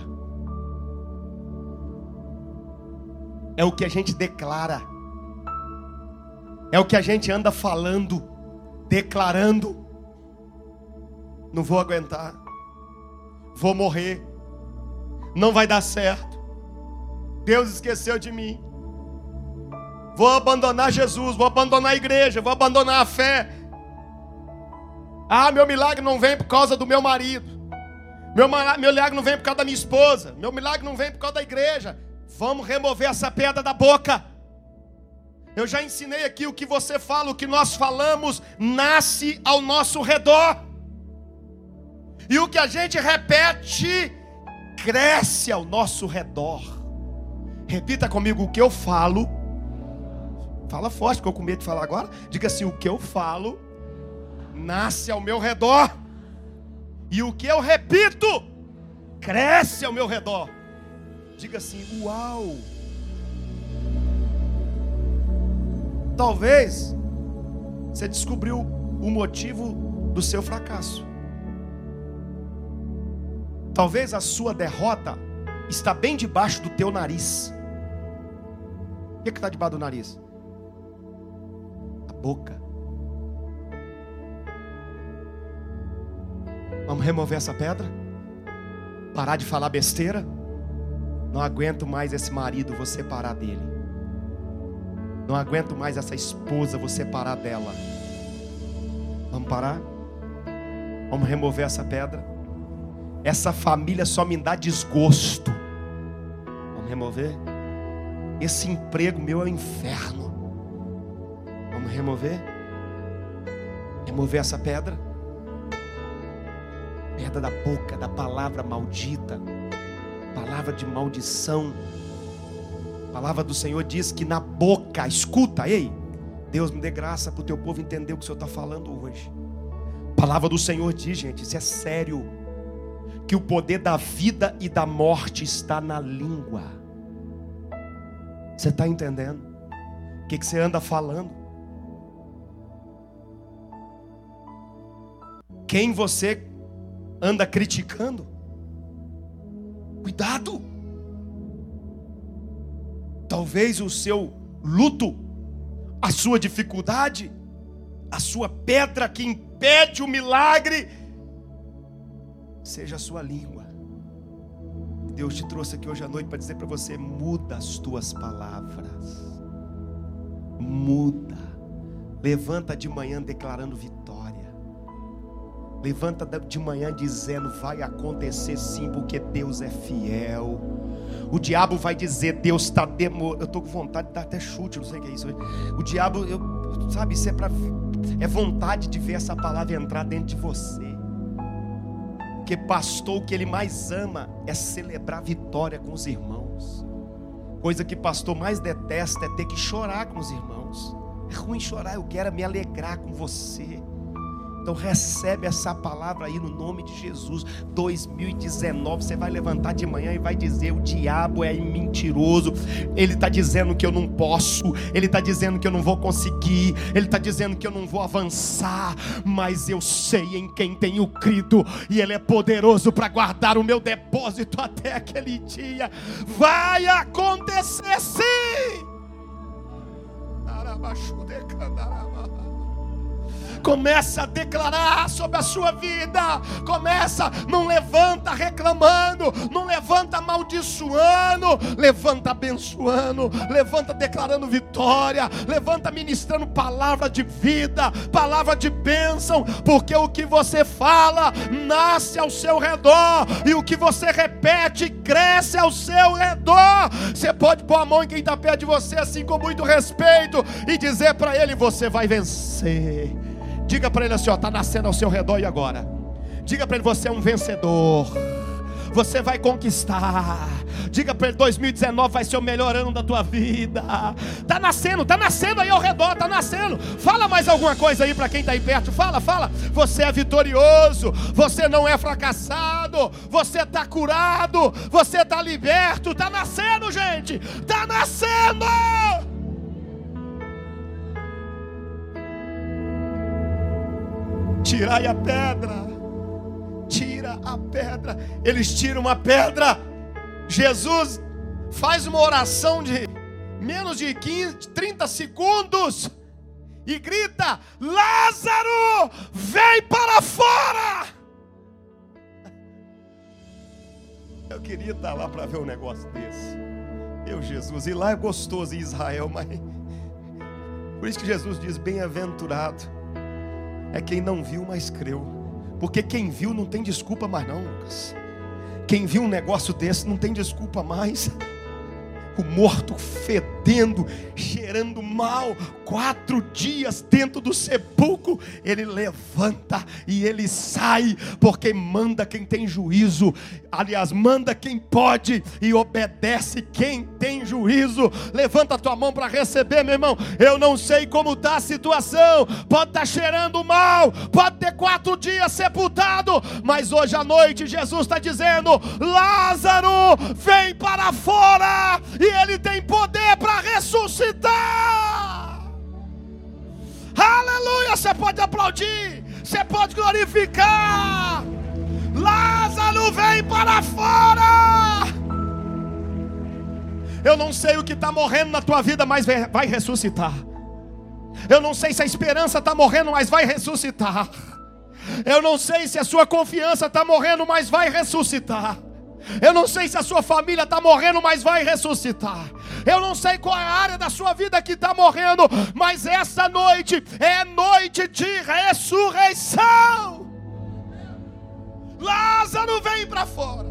É o que a gente declara. É o que a gente anda falando, declarando. Não vou aguentar. Vou morrer. Não vai dar certo. Deus esqueceu de mim. Vou abandonar Jesus, vou abandonar a igreja, vou abandonar a fé. Ah, meu milagre não vem por causa do meu marido. Meu, meu milagre não vem por causa da minha esposa. Meu milagre não vem por causa da igreja. Vamos remover essa pedra da boca. Eu já ensinei aqui o que você fala, o que nós falamos, nasce ao nosso redor. E o que a gente repete, cresce ao nosso redor. Repita comigo, o que eu falo. Fala forte, ficou com medo de falar agora. Diga assim, o que eu falo nasce ao meu redor. E o que eu repito cresce ao meu redor. Diga assim, uau. Talvez você descobriu o motivo do seu fracasso. Talvez a sua derrota está bem debaixo do teu nariz. O que está debaixo do nariz? Boca. Vamos remover essa pedra? Parar de falar besteira? Não aguento mais esse marido, vou separar dele. Não aguento mais essa esposa, vou separar dela. Vamos parar? Vamos remover essa pedra? Essa família só me dá desgosto. Vamos remover? Esse emprego meu é um inferno. Vamos remover? Remover essa pedra? Pedra da boca, da palavra maldita, palavra de maldição. A palavra do Senhor diz que na boca, escuta, ei, Deus me dê graça para o teu povo entender o que o Senhor está falando hoje. A palavra do Senhor diz, gente, isso é sério, que o poder da vida e da morte está na língua. Você está entendendo? O que, que você anda falando? Quem você anda criticando? Cuidado. Talvez o seu luto, a sua dificuldade, a sua pedra que impede o milagre, seja a sua língua. Deus te trouxe aqui hoje à noite para dizer para você, muda as tuas palavras. Muda. Levanta de manhã declarando vitória. Levanta de manhã dizendo, vai acontecer sim, porque Deus é fiel. O diabo vai dizer, Deus está demorando. Eu estou com vontade de dar até chute, não sei o que é isso. O diabo, eu, sabe, isso é, pra, é vontade de ver essa palavra entrar dentro de você. Porque pastor, o que ele mais ama é celebrar vitória com os irmãos. Coisa que pastor mais detesta é ter que chorar com os irmãos. É ruim chorar, eu quero me alegrar com você. Então recebe essa palavra aí no nome de Jesus. dois mil e dezenove, você vai levantar de manhã e vai dizer: o diabo é mentiroso, ele está dizendo que eu não posso, ele está dizendo que eu não vou conseguir, ele está dizendo que eu não vou avançar, mas eu sei em quem tenho crido, e ele é poderoso para guardar o meu depósito até aquele dia. Vai acontecer sim. Começa a declarar sobre a sua vida. Começa, não levanta reclamando, não levanta amaldiçoando, levanta abençoando, levanta declarando vitória, levanta ministrando palavra de vida, palavra de bênção, porque o que você fala nasce ao seu redor, e o que você repete cresce ao seu redor. Você pode pôr a mão em quem está perto de você assim com muito respeito e dizer para ele: você vai vencer. Diga para ele assim: ó, está nascendo ao seu redor e agora. Diga para ele: você é um vencedor, você vai conquistar. Diga para ele: dois mil e dezenove vai ser o melhor ano da tua vida. Está nascendo, está nascendo aí ao redor, está nascendo. Fala mais alguma coisa aí para quem está aí perto. Fala, fala. Você é vitorioso, você não é fracassado, você está curado, você está liberto. Está nascendo, gente, está nascendo. Tirai a pedra, tira a pedra. Eles tiram a pedra. Jesus faz uma oração de menos de quinze, trinta segundos e grita: Lázaro, vem para fora. Eu queria estar lá para ver um negócio desse. Eu, Jesus, e lá é gostoso em Israel, mas por isso que Jesus diz: bem-aventurado é quem não viu, mas creu. Porque quem viu não tem desculpa mais não, Lucas. Quem viu um negócio desse não tem desculpa mais. O morto fedendo, cheirando mal, quatro dias dentro do sepulcro, ele levanta e ele sai, porque manda quem tem juízo. Aliás, manda quem pode e obedece quem tem juízo. Levanta a tua mão para receber, meu irmão. Eu não sei como está a situação, pode estar cheirando mal, pode ter quatro dias sepultado, mas hoje à noite Jesus está dizendo: Lázaro, vem para fora. E ele tem poder para ressuscitar. Aleluia. Você pode aplaudir, você pode glorificar. Lázaro, vem para fora. Eu não sei o que está morrendo na tua vida, mas vai ressuscitar. Eu não sei se a esperança está morrendo, mas vai ressuscitar. Eu não sei se a sua confiança está morrendo, mas vai ressuscitar. Eu não sei se a sua família está morrendo, mas vai ressuscitar. Eu não sei qual é a área da sua vida que está morrendo, mas essa noite é noite de ressurreição. Lázaro, vem para fora.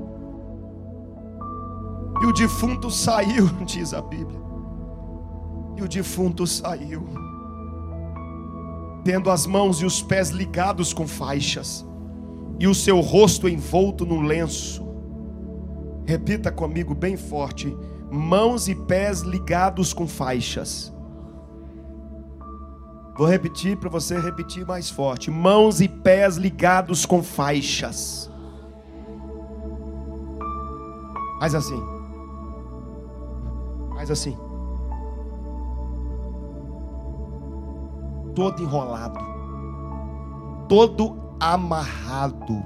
E o defunto saiu, diz a Bíblia. E o defunto saiu, tendo as mãos e os pés ligados com faixas, e o seu rosto envolto no lenço. Repita comigo bem forte: mãos e pés ligados com faixas. Vou repetir para você repetir mais forte: mãos e pés ligados com faixas. Faz assim. Faz assim. Todo enrolado, todo amarrado,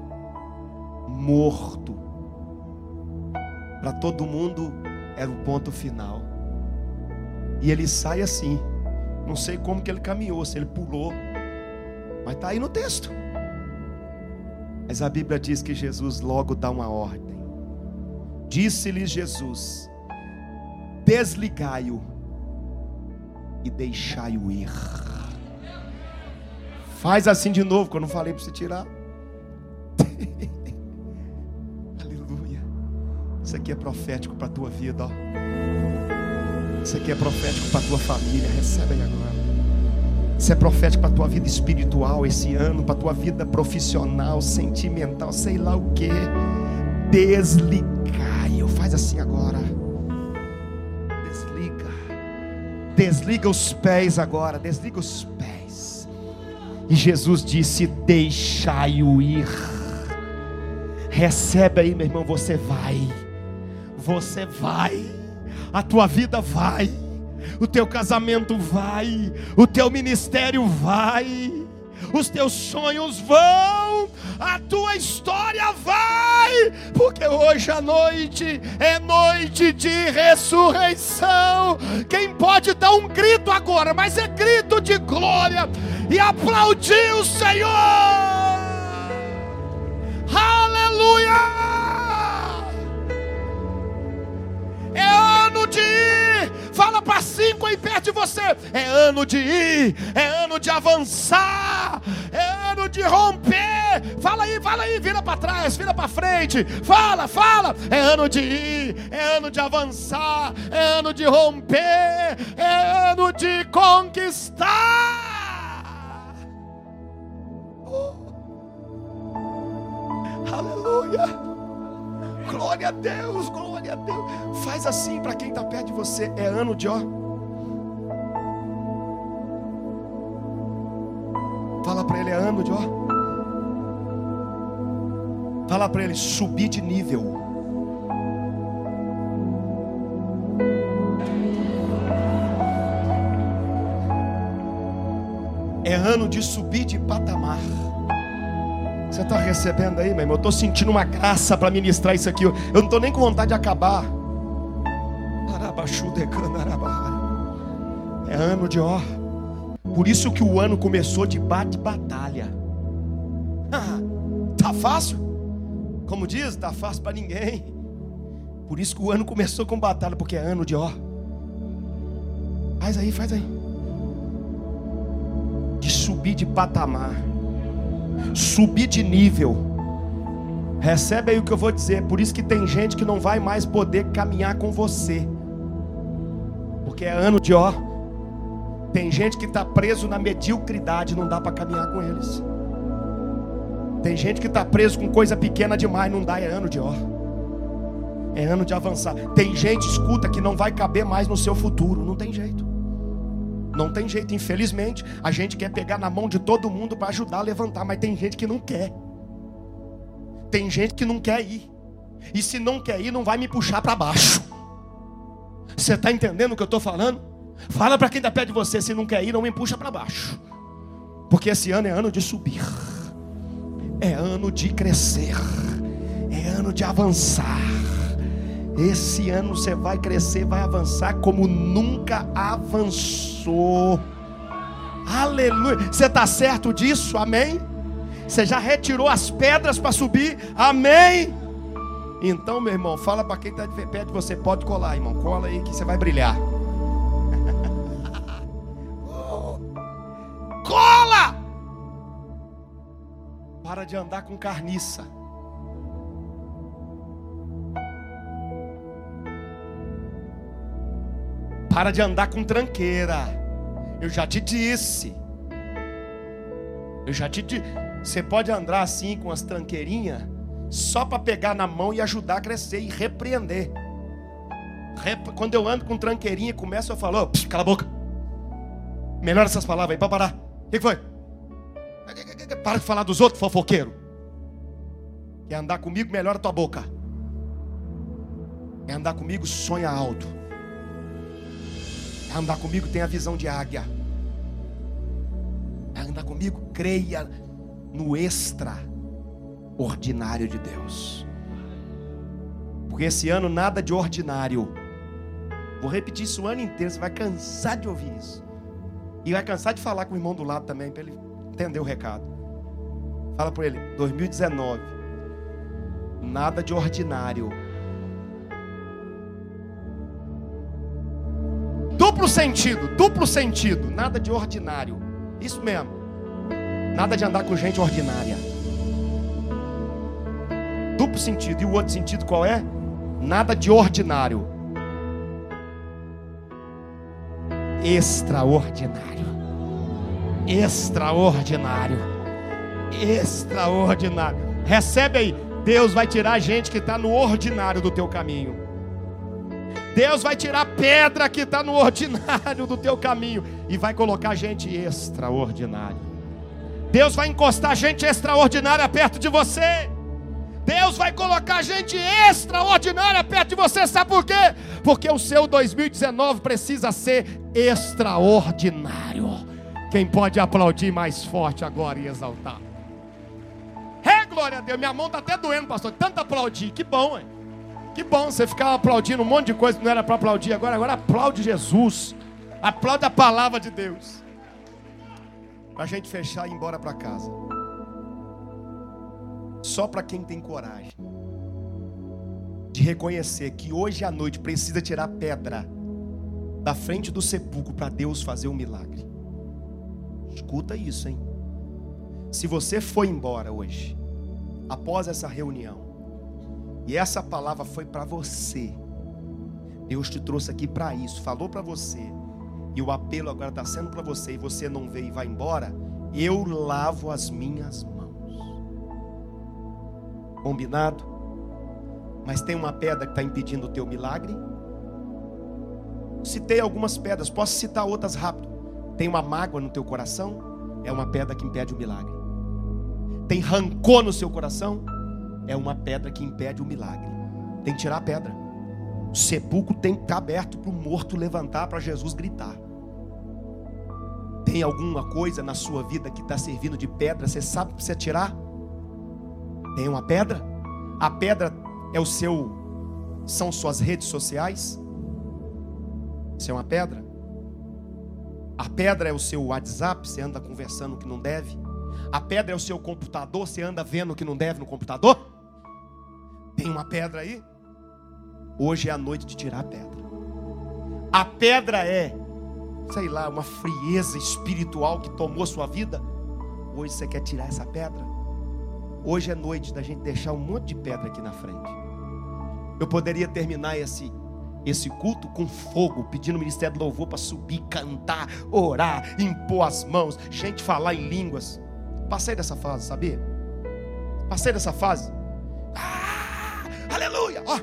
morto. Para todo mundo era o ponto final. E ele sai assim. Não sei como que ele caminhou, se ele pulou, mas está aí no texto. Mas a Bíblia diz que Jesus logo dá uma ordem. Disse-lhes Jesus: desligai-o e deixai-o ir. Faz assim de novo, que eu não falei para você tirar. Aleluia. Isso aqui é profético para a tua vida, ó. Isso aqui é profético para a tua família. Recebe aí agora. Isso é profético para a tua vida espiritual esse ano, para a tua vida profissional, sentimental, sei lá o que. Desligai-o. Faz assim agora. Desliga. Desliga os pés agora. Desliga os pés. E Jesus disse: deixai-o ir. Recebe aí, meu irmão, você vai. Você vai. A tua vida vai. O teu casamento vai. O teu ministério vai. Os teus sonhos vão. A tua história vai. Porque hoje à noite é noite de ressurreição. Quem pode dar um grito agora, mas é grito de glória, e aplaudir o Senhor. Aleluia. É ano de ir. Fala para cinco aí perto de você. É ano de ir. É ano de avançar. É ano de romper. Fala aí, fala aí. Vira para trás, vira para frente. Fala, fala. É ano de ir. É ano de avançar. É ano de romper. É ano de conquistar. Aleluia. Glória a Deus, glória a Deus. Faz assim para quem está perto de você. É ano de ó. Fala para ele, é ano de ó. Fala para ele, subir de nível. É ano de subir de patamar. Você está recebendo aí, meu irmão? Eu estou sentindo uma graça para ministrar isso aqui. Eu não estou nem com vontade de acabar. É ano de ó. Por isso que o ano começou de bate-batalha. Tá fácil? Como diz, tá fácil para ninguém. Por isso que o ano começou com batalha, porque é ano de ó. Faz aí, faz aí. De subir de patamar. Subir de nível. Recebe aí o que eu vou dizer. Por isso que tem gente que não vai mais poder caminhar com você, porque é ano de ó. Tem gente que está preso na mediocridade, não dá para caminhar com eles. Tem gente que está preso com coisa pequena demais, não dá, é ano de ó. É ano de avançar. Tem gente, escuta, que não vai caber mais no seu futuro. Não tem jeito. Não tem jeito, infelizmente. A gente quer pegar na mão de todo mundo para ajudar a levantar, mas tem gente que não quer. Tem gente que não quer ir. E se não quer ir, não vai me puxar para baixo. Você está entendendo o que eu estou falando? Fala para quem está perto de você, se não quer ir, não me puxa para baixo. Porque esse ano é ano de subir. É ano de crescer. É ano de avançar. Esse ano você vai crescer, vai avançar como nunca avançou. Aleluia. Você está certo disso? Amém? Você já retirou as pedras para subir? Amém? Então, meu irmão, fala para quem está perto de você. Pode colar, irmão. Cola aí que você vai brilhar. Cola! Para de andar com carniça. Para de andar com tranqueira. Eu já te disse. Eu já te disse. Você pode andar assim com as tranqueirinhas só para pegar na mão e ajudar a crescer e repreender. Rep... Quando eu ando com tranqueirinha, começo a falar: oh, psh, cala a boca. Melhora essas palavras aí para parar. O que foi? Para de falar dos outros, fofoqueiro. Quer andar comigo? Melhora a tua boca. Quer andar comigo? Sonha alto. Quer andar comigo? Tenha a visão de águia. Quer andar comigo? Creia no extraordinário de Deus. Porque esse ano nada de ordinário. Vou repetir isso o ano inteiro. Você vai cansar de ouvir isso. E vai cansar de falar com o irmão do lado também, para ele entender o recado. Fala para ele: dois mil e dezenove, nada de ordinário. Duplo sentido, duplo sentido. Nada de ordinário. Isso mesmo. Nada de andar com gente ordinária. Duplo sentido. E o outro sentido qual é? Nada de ordinário. Extraordinário. Extraordinário. Extraordinário. Recebe aí. Deus vai tirar a gente que está no ordinário do teu caminho. Deus vai tirar a pedra que está no ordinário do teu caminho e vai colocar gente extraordinária. Deus vai encostar gente extraordinária perto de você. Deus vai colocar gente extraordinária perto de você. Sabe por quê? Porque o seu dois mil e dezenove precisa ser extraordinário. Quem pode aplaudir mais forte agora e exaltar? É, glória a Deus. Minha mão está até doendo, pastor. Tanto aplaudir. Que bom, hein? Que bom você ficar aplaudindo um monte de coisa que não era para aplaudir agora. Agora aplaude Jesus. Aplaude a palavra de Deus. Para a gente fechar e ir embora para casa. Só para quem tem coragem de reconhecer que hoje à noite precisa tirar pedra da frente do sepulcro para Deus fazer um milagre. Escuta isso, hein? Se você foi embora hoje, após essa reunião, e essa palavra foi para você, Deus te trouxe aqui para isso, falou para você, e o apelo agora está sendo para você, e você não veio e vai embora, eu lavo as minhas mãos. Combinado? Mas tem uma pedra que está impedindo o teu milagre? Citei algumas pedras, posso citar outras rápido. Tem uma mágoa no teu coração? É uma pedra que impede o milagre. Tem rancor no seu coração? É uma pedra que impede o milagre. Tem que tirar a pedra. O sepulcro tem que estar aberto para o morto levantar, para Jesus gritar. Tem alguma coisa na sua vida que está servindo de pedra? Você sabe que precisa tirar? Tem uma pedra? A pedra é o seu, são suas redes sociais? Isso é uma pedra? A pedra é o seu WhatsApp, você anda conversando o que não deve? A pedra é o seu computador, você anda vendo o que não deve no computador? Tem uma pedra aí? Hoje é a noite de tirar a pedra. A pedra é, sei lá, uma frieza espiritual que tomou sua vida. Hoje você quer tirar essa pedra? Hoje é noite da gente deixar um monte de pedra aqui na frente. Eu poderia terminar esse, esse culto com fogo, pedindo o ministério do louvor para subir, cantar, orar, impor as mãos, gente falar em línguas. Passei dessa fase, sabia? Passei dessa fase. Ah, aleluia! Ó.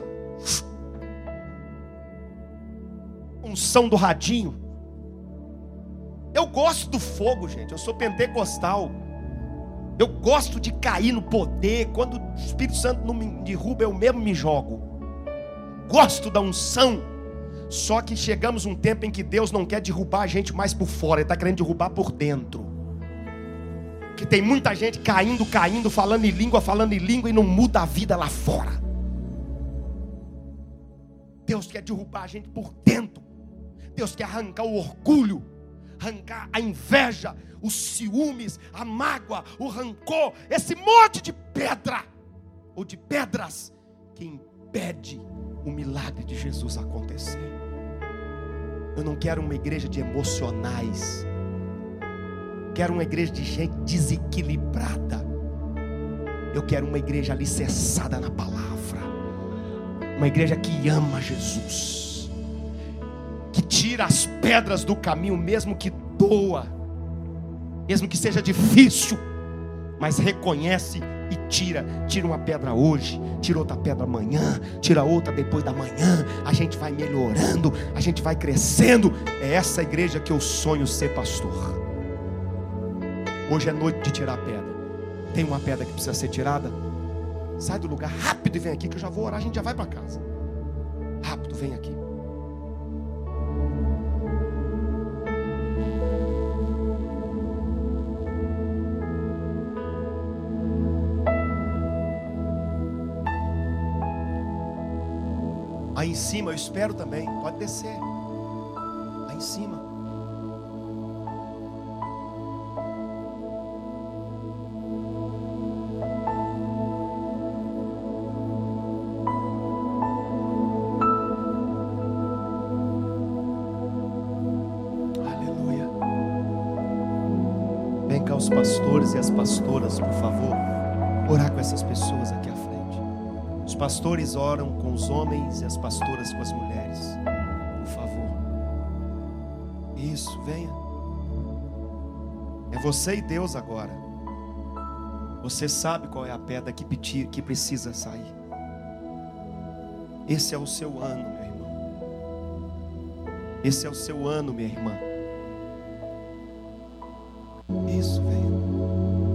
Unção do radinho. Eu gosto do fogo, gente. Eu sou pentecostal. Eu gosto de cair no poder. Quando o Espírito Santo não me derruba, eu mesmo me jogo. Gosto da unção. Só que chegamos um tempo em que Deus não quer derrubar a gente mais por fora. Ele está querendo derrubar por dentro. Que tem muita gente caindo, caindo, falando em língua, falando em língua e não muda a vida lá fora. Deus quer derrubar a gente por dentro. Deus quer arrancar o orgulho, arrancar a inveja, os ciúmes, a mágoa, o rancor, esse monte de pedra, ou de pedras, que impede o milagre de Jesus acontecer. Eu não quero uma igreja de emocionais. Quero uma igreja de gente desequilibrada. Eu quero uma igreja alicerçada na palavra. Uma igreja que ama Jesus, que tira as pedras do caminho, mesmo que doa, mesmo que seja difícil, mas reconhece e tira. Tira uma pedra hoje, tira outra pedra amanhã, tira outra depois da manhã. A gente vai melhorando, a gente vai crescendo. É essa igreja que eu sonho ser pastor. Hoje é noite de tirar a pedra. Tem uma pedra que precisa ser tirada? Sai do lugar rápido e vem aqui, que eu já vou orar, a gente já vai para casa. Rápido, vem aqui. Aí em cima, eu espero também, pode descer. Aí em cima. Aleluia. Vem cá os pastores e as pastoras, por favor, orar com essas pessoas aqui à frente. Os pastores oram com os homens e as pastoras com as mulheres. Por favor. Isso, venha. É você e Deus agora. Você sabe qual é a pedra que, pedir, que precisa sair. Esse é o seu ano, meu irmão. Esse é o seu ano, minha irmã. Isso, venha.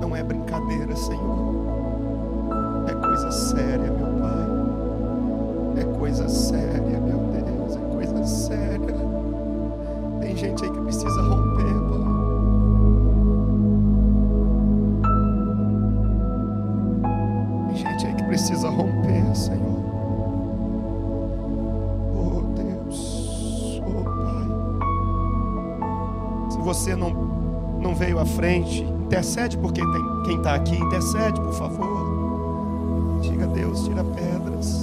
não é brincadeira, Senhor. É coisa séria, meu Pai. É coisa séria, meu Deus. É coisa séria. Tem gente aí que precisa romper, Pai. Tem gente aí que precisa romper, Senhor. Oh, Deus. Oh, Pai. Se você não, não veio à frente, intercede por quem tem, quem está aqui. Intercede, por favor. Diga a Deus, tira pedras.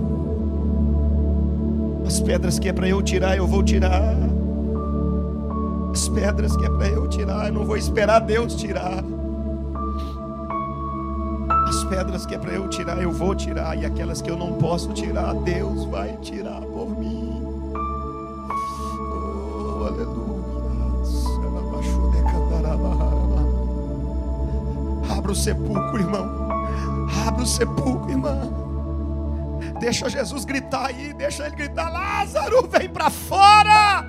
As pedras que é para eu tirar, eu vou tirar. As pedras que é para eu tirar, eu não vou esperar Deus tirar. As pedras que é para eu tirar, eu vou tirar. E aquelas que eu não posso tirar, Deus vai tirar por mim. Oh, aleluia. Abra o sepulcro, irmão. Abra o sepulcro, irmã. Deixa Jesus gritar aí. Deixa ele gritar: Lázaro, vem para fora.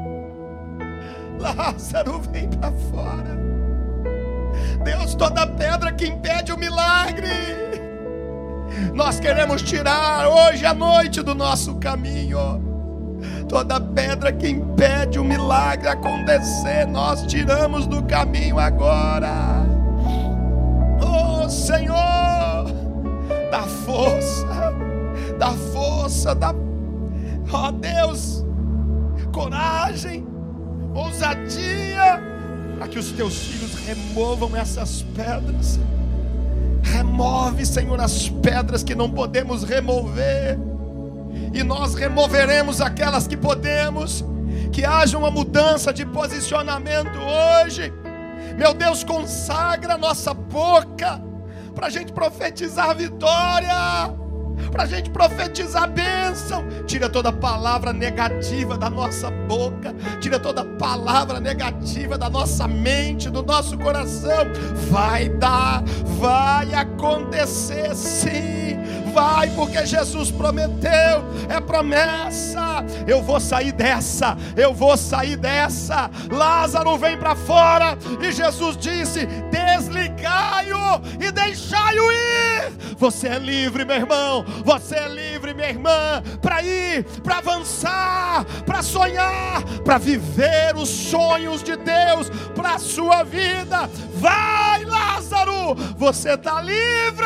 Lázaro, vem para fora. Deus, toda pedra que impede o milagre, nós queremos tirar hoje à noite do nosso caminho. Toda pedra que impede o milagre acontecer, nós tiramos do caminho agora. Oh, Senhor, dá força, dá força, dá, ó Deus, coragem, ousadia, para que os teus filhos removam essas pedras. Remove, Senhor, as pedras que não podemos remover, e nós removeremos aquelas que podemos. Que haja uma mudança de posicionamento hoje. Meu Deus, consagra a nossa boca para a gente profetizar vitória, para a gente profetizar bênção. Tira toda palavra negativa da nossa boca, tira toda palavra negativa da nossa mente, do nosso coração. Vai dar, vai acontecer sim, vai, porque Jesus prometeu, é promessa. Eu vou sair dessa, eu vou sair dessa. Lázaro, vem para fora. E Jesus disse: desligai-o e deixai-o ir. Você é livre, meu irmão, você é livre, minha irmã, para ir, para avançar, para sonhar, para viver os sonhos de Deus para a sua vida. Vai, Lázaro, você está livre.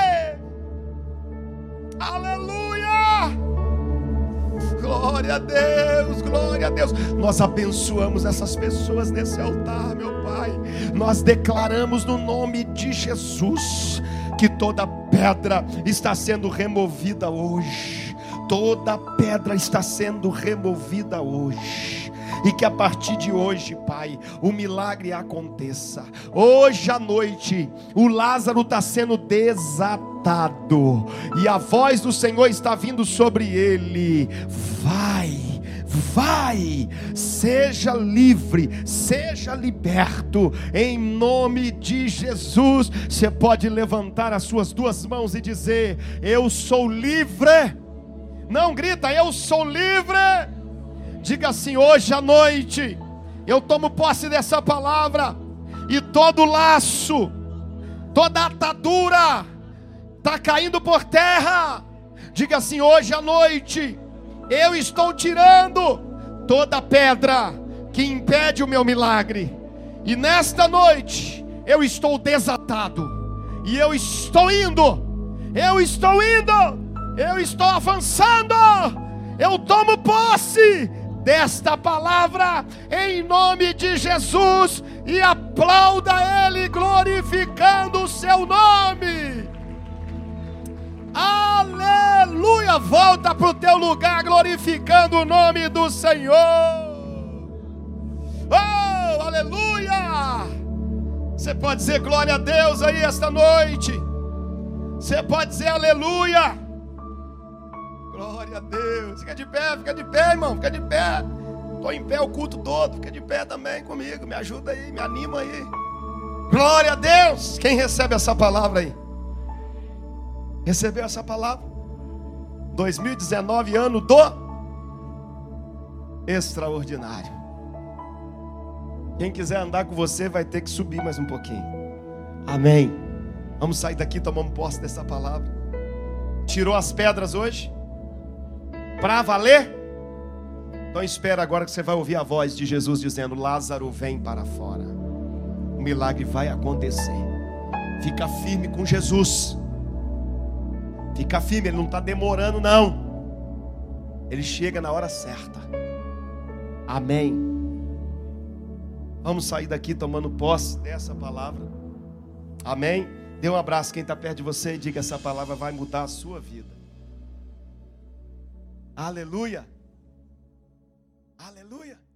Aleluia! Glória a Deus, glória a Deus. Nós abençoamos essas pessoas nesse altar, meu Pai. Nós declaramos no nome de Jesus que toda pedra está sendo removida hoje. Toda pedra está sendo removida hoje. E que a partir de hoje, Pai, o milagre aconteça. Hoje à noite, o Lázaro está sendo desatado, e a voz do Senhor está vindo sobre ele. Vai, vai, seja livre, seja liberto, em nome de Jesus. Você pode levantar as suas duas mãos e dizer: eu sou livre. Não grita: eu sou livre. Diga assim: hoje à noite eu tomo posse dessa palavra, e todo laço, toda atadura está caindo por terra. Diga assim: hoje à noite eu estou tirando toda pedra que impede o meu milagre, e nesta noite eu estou desatado, e eu estou indo, eu estou indo, eu estou avançando. Eu tomo posse desta palavra em nome de Jesus, e aplauda Ele glorificando o seu nome. Aleluia! Volta para o teu lugar glorificando o nome do Senhor. Oh, aleluia! Você pode dizer glória a Deus aí esta noite. Você pode dizer aleluia. Glória a Deus. Fica de pé, fica de pé, irmão, fica de pé. Estou em pé o culto todo, fica de pé também comigo. Me ajuda aí, me anima aí. Glória a Deus. Quem recebe essa palavra aí? Recebeu essa palavra? dois mil e dezenove, ano do extraordinário. Quem quiser andar com você vai ter que subir mais um pouquinho. Amém. Vamos sair daqui tomando posse dessa palavra. Tirou as pedras hoje? Para valer? Então espera agora que você vai ouvir a voz de Jesus dizendo: Lázaro, vem para fora. O milagre vai acontecer. Fica firme com Jesus. Fica firme, Ele não está demorando não. Ele chega na hora certa. Amém. Vamos sair daqui tomando posse dessa palavra. Amém. Dê um abraço quem está perto de você e diga: essa palavra vai mudar a sua vida. Aleluia. Aleluia.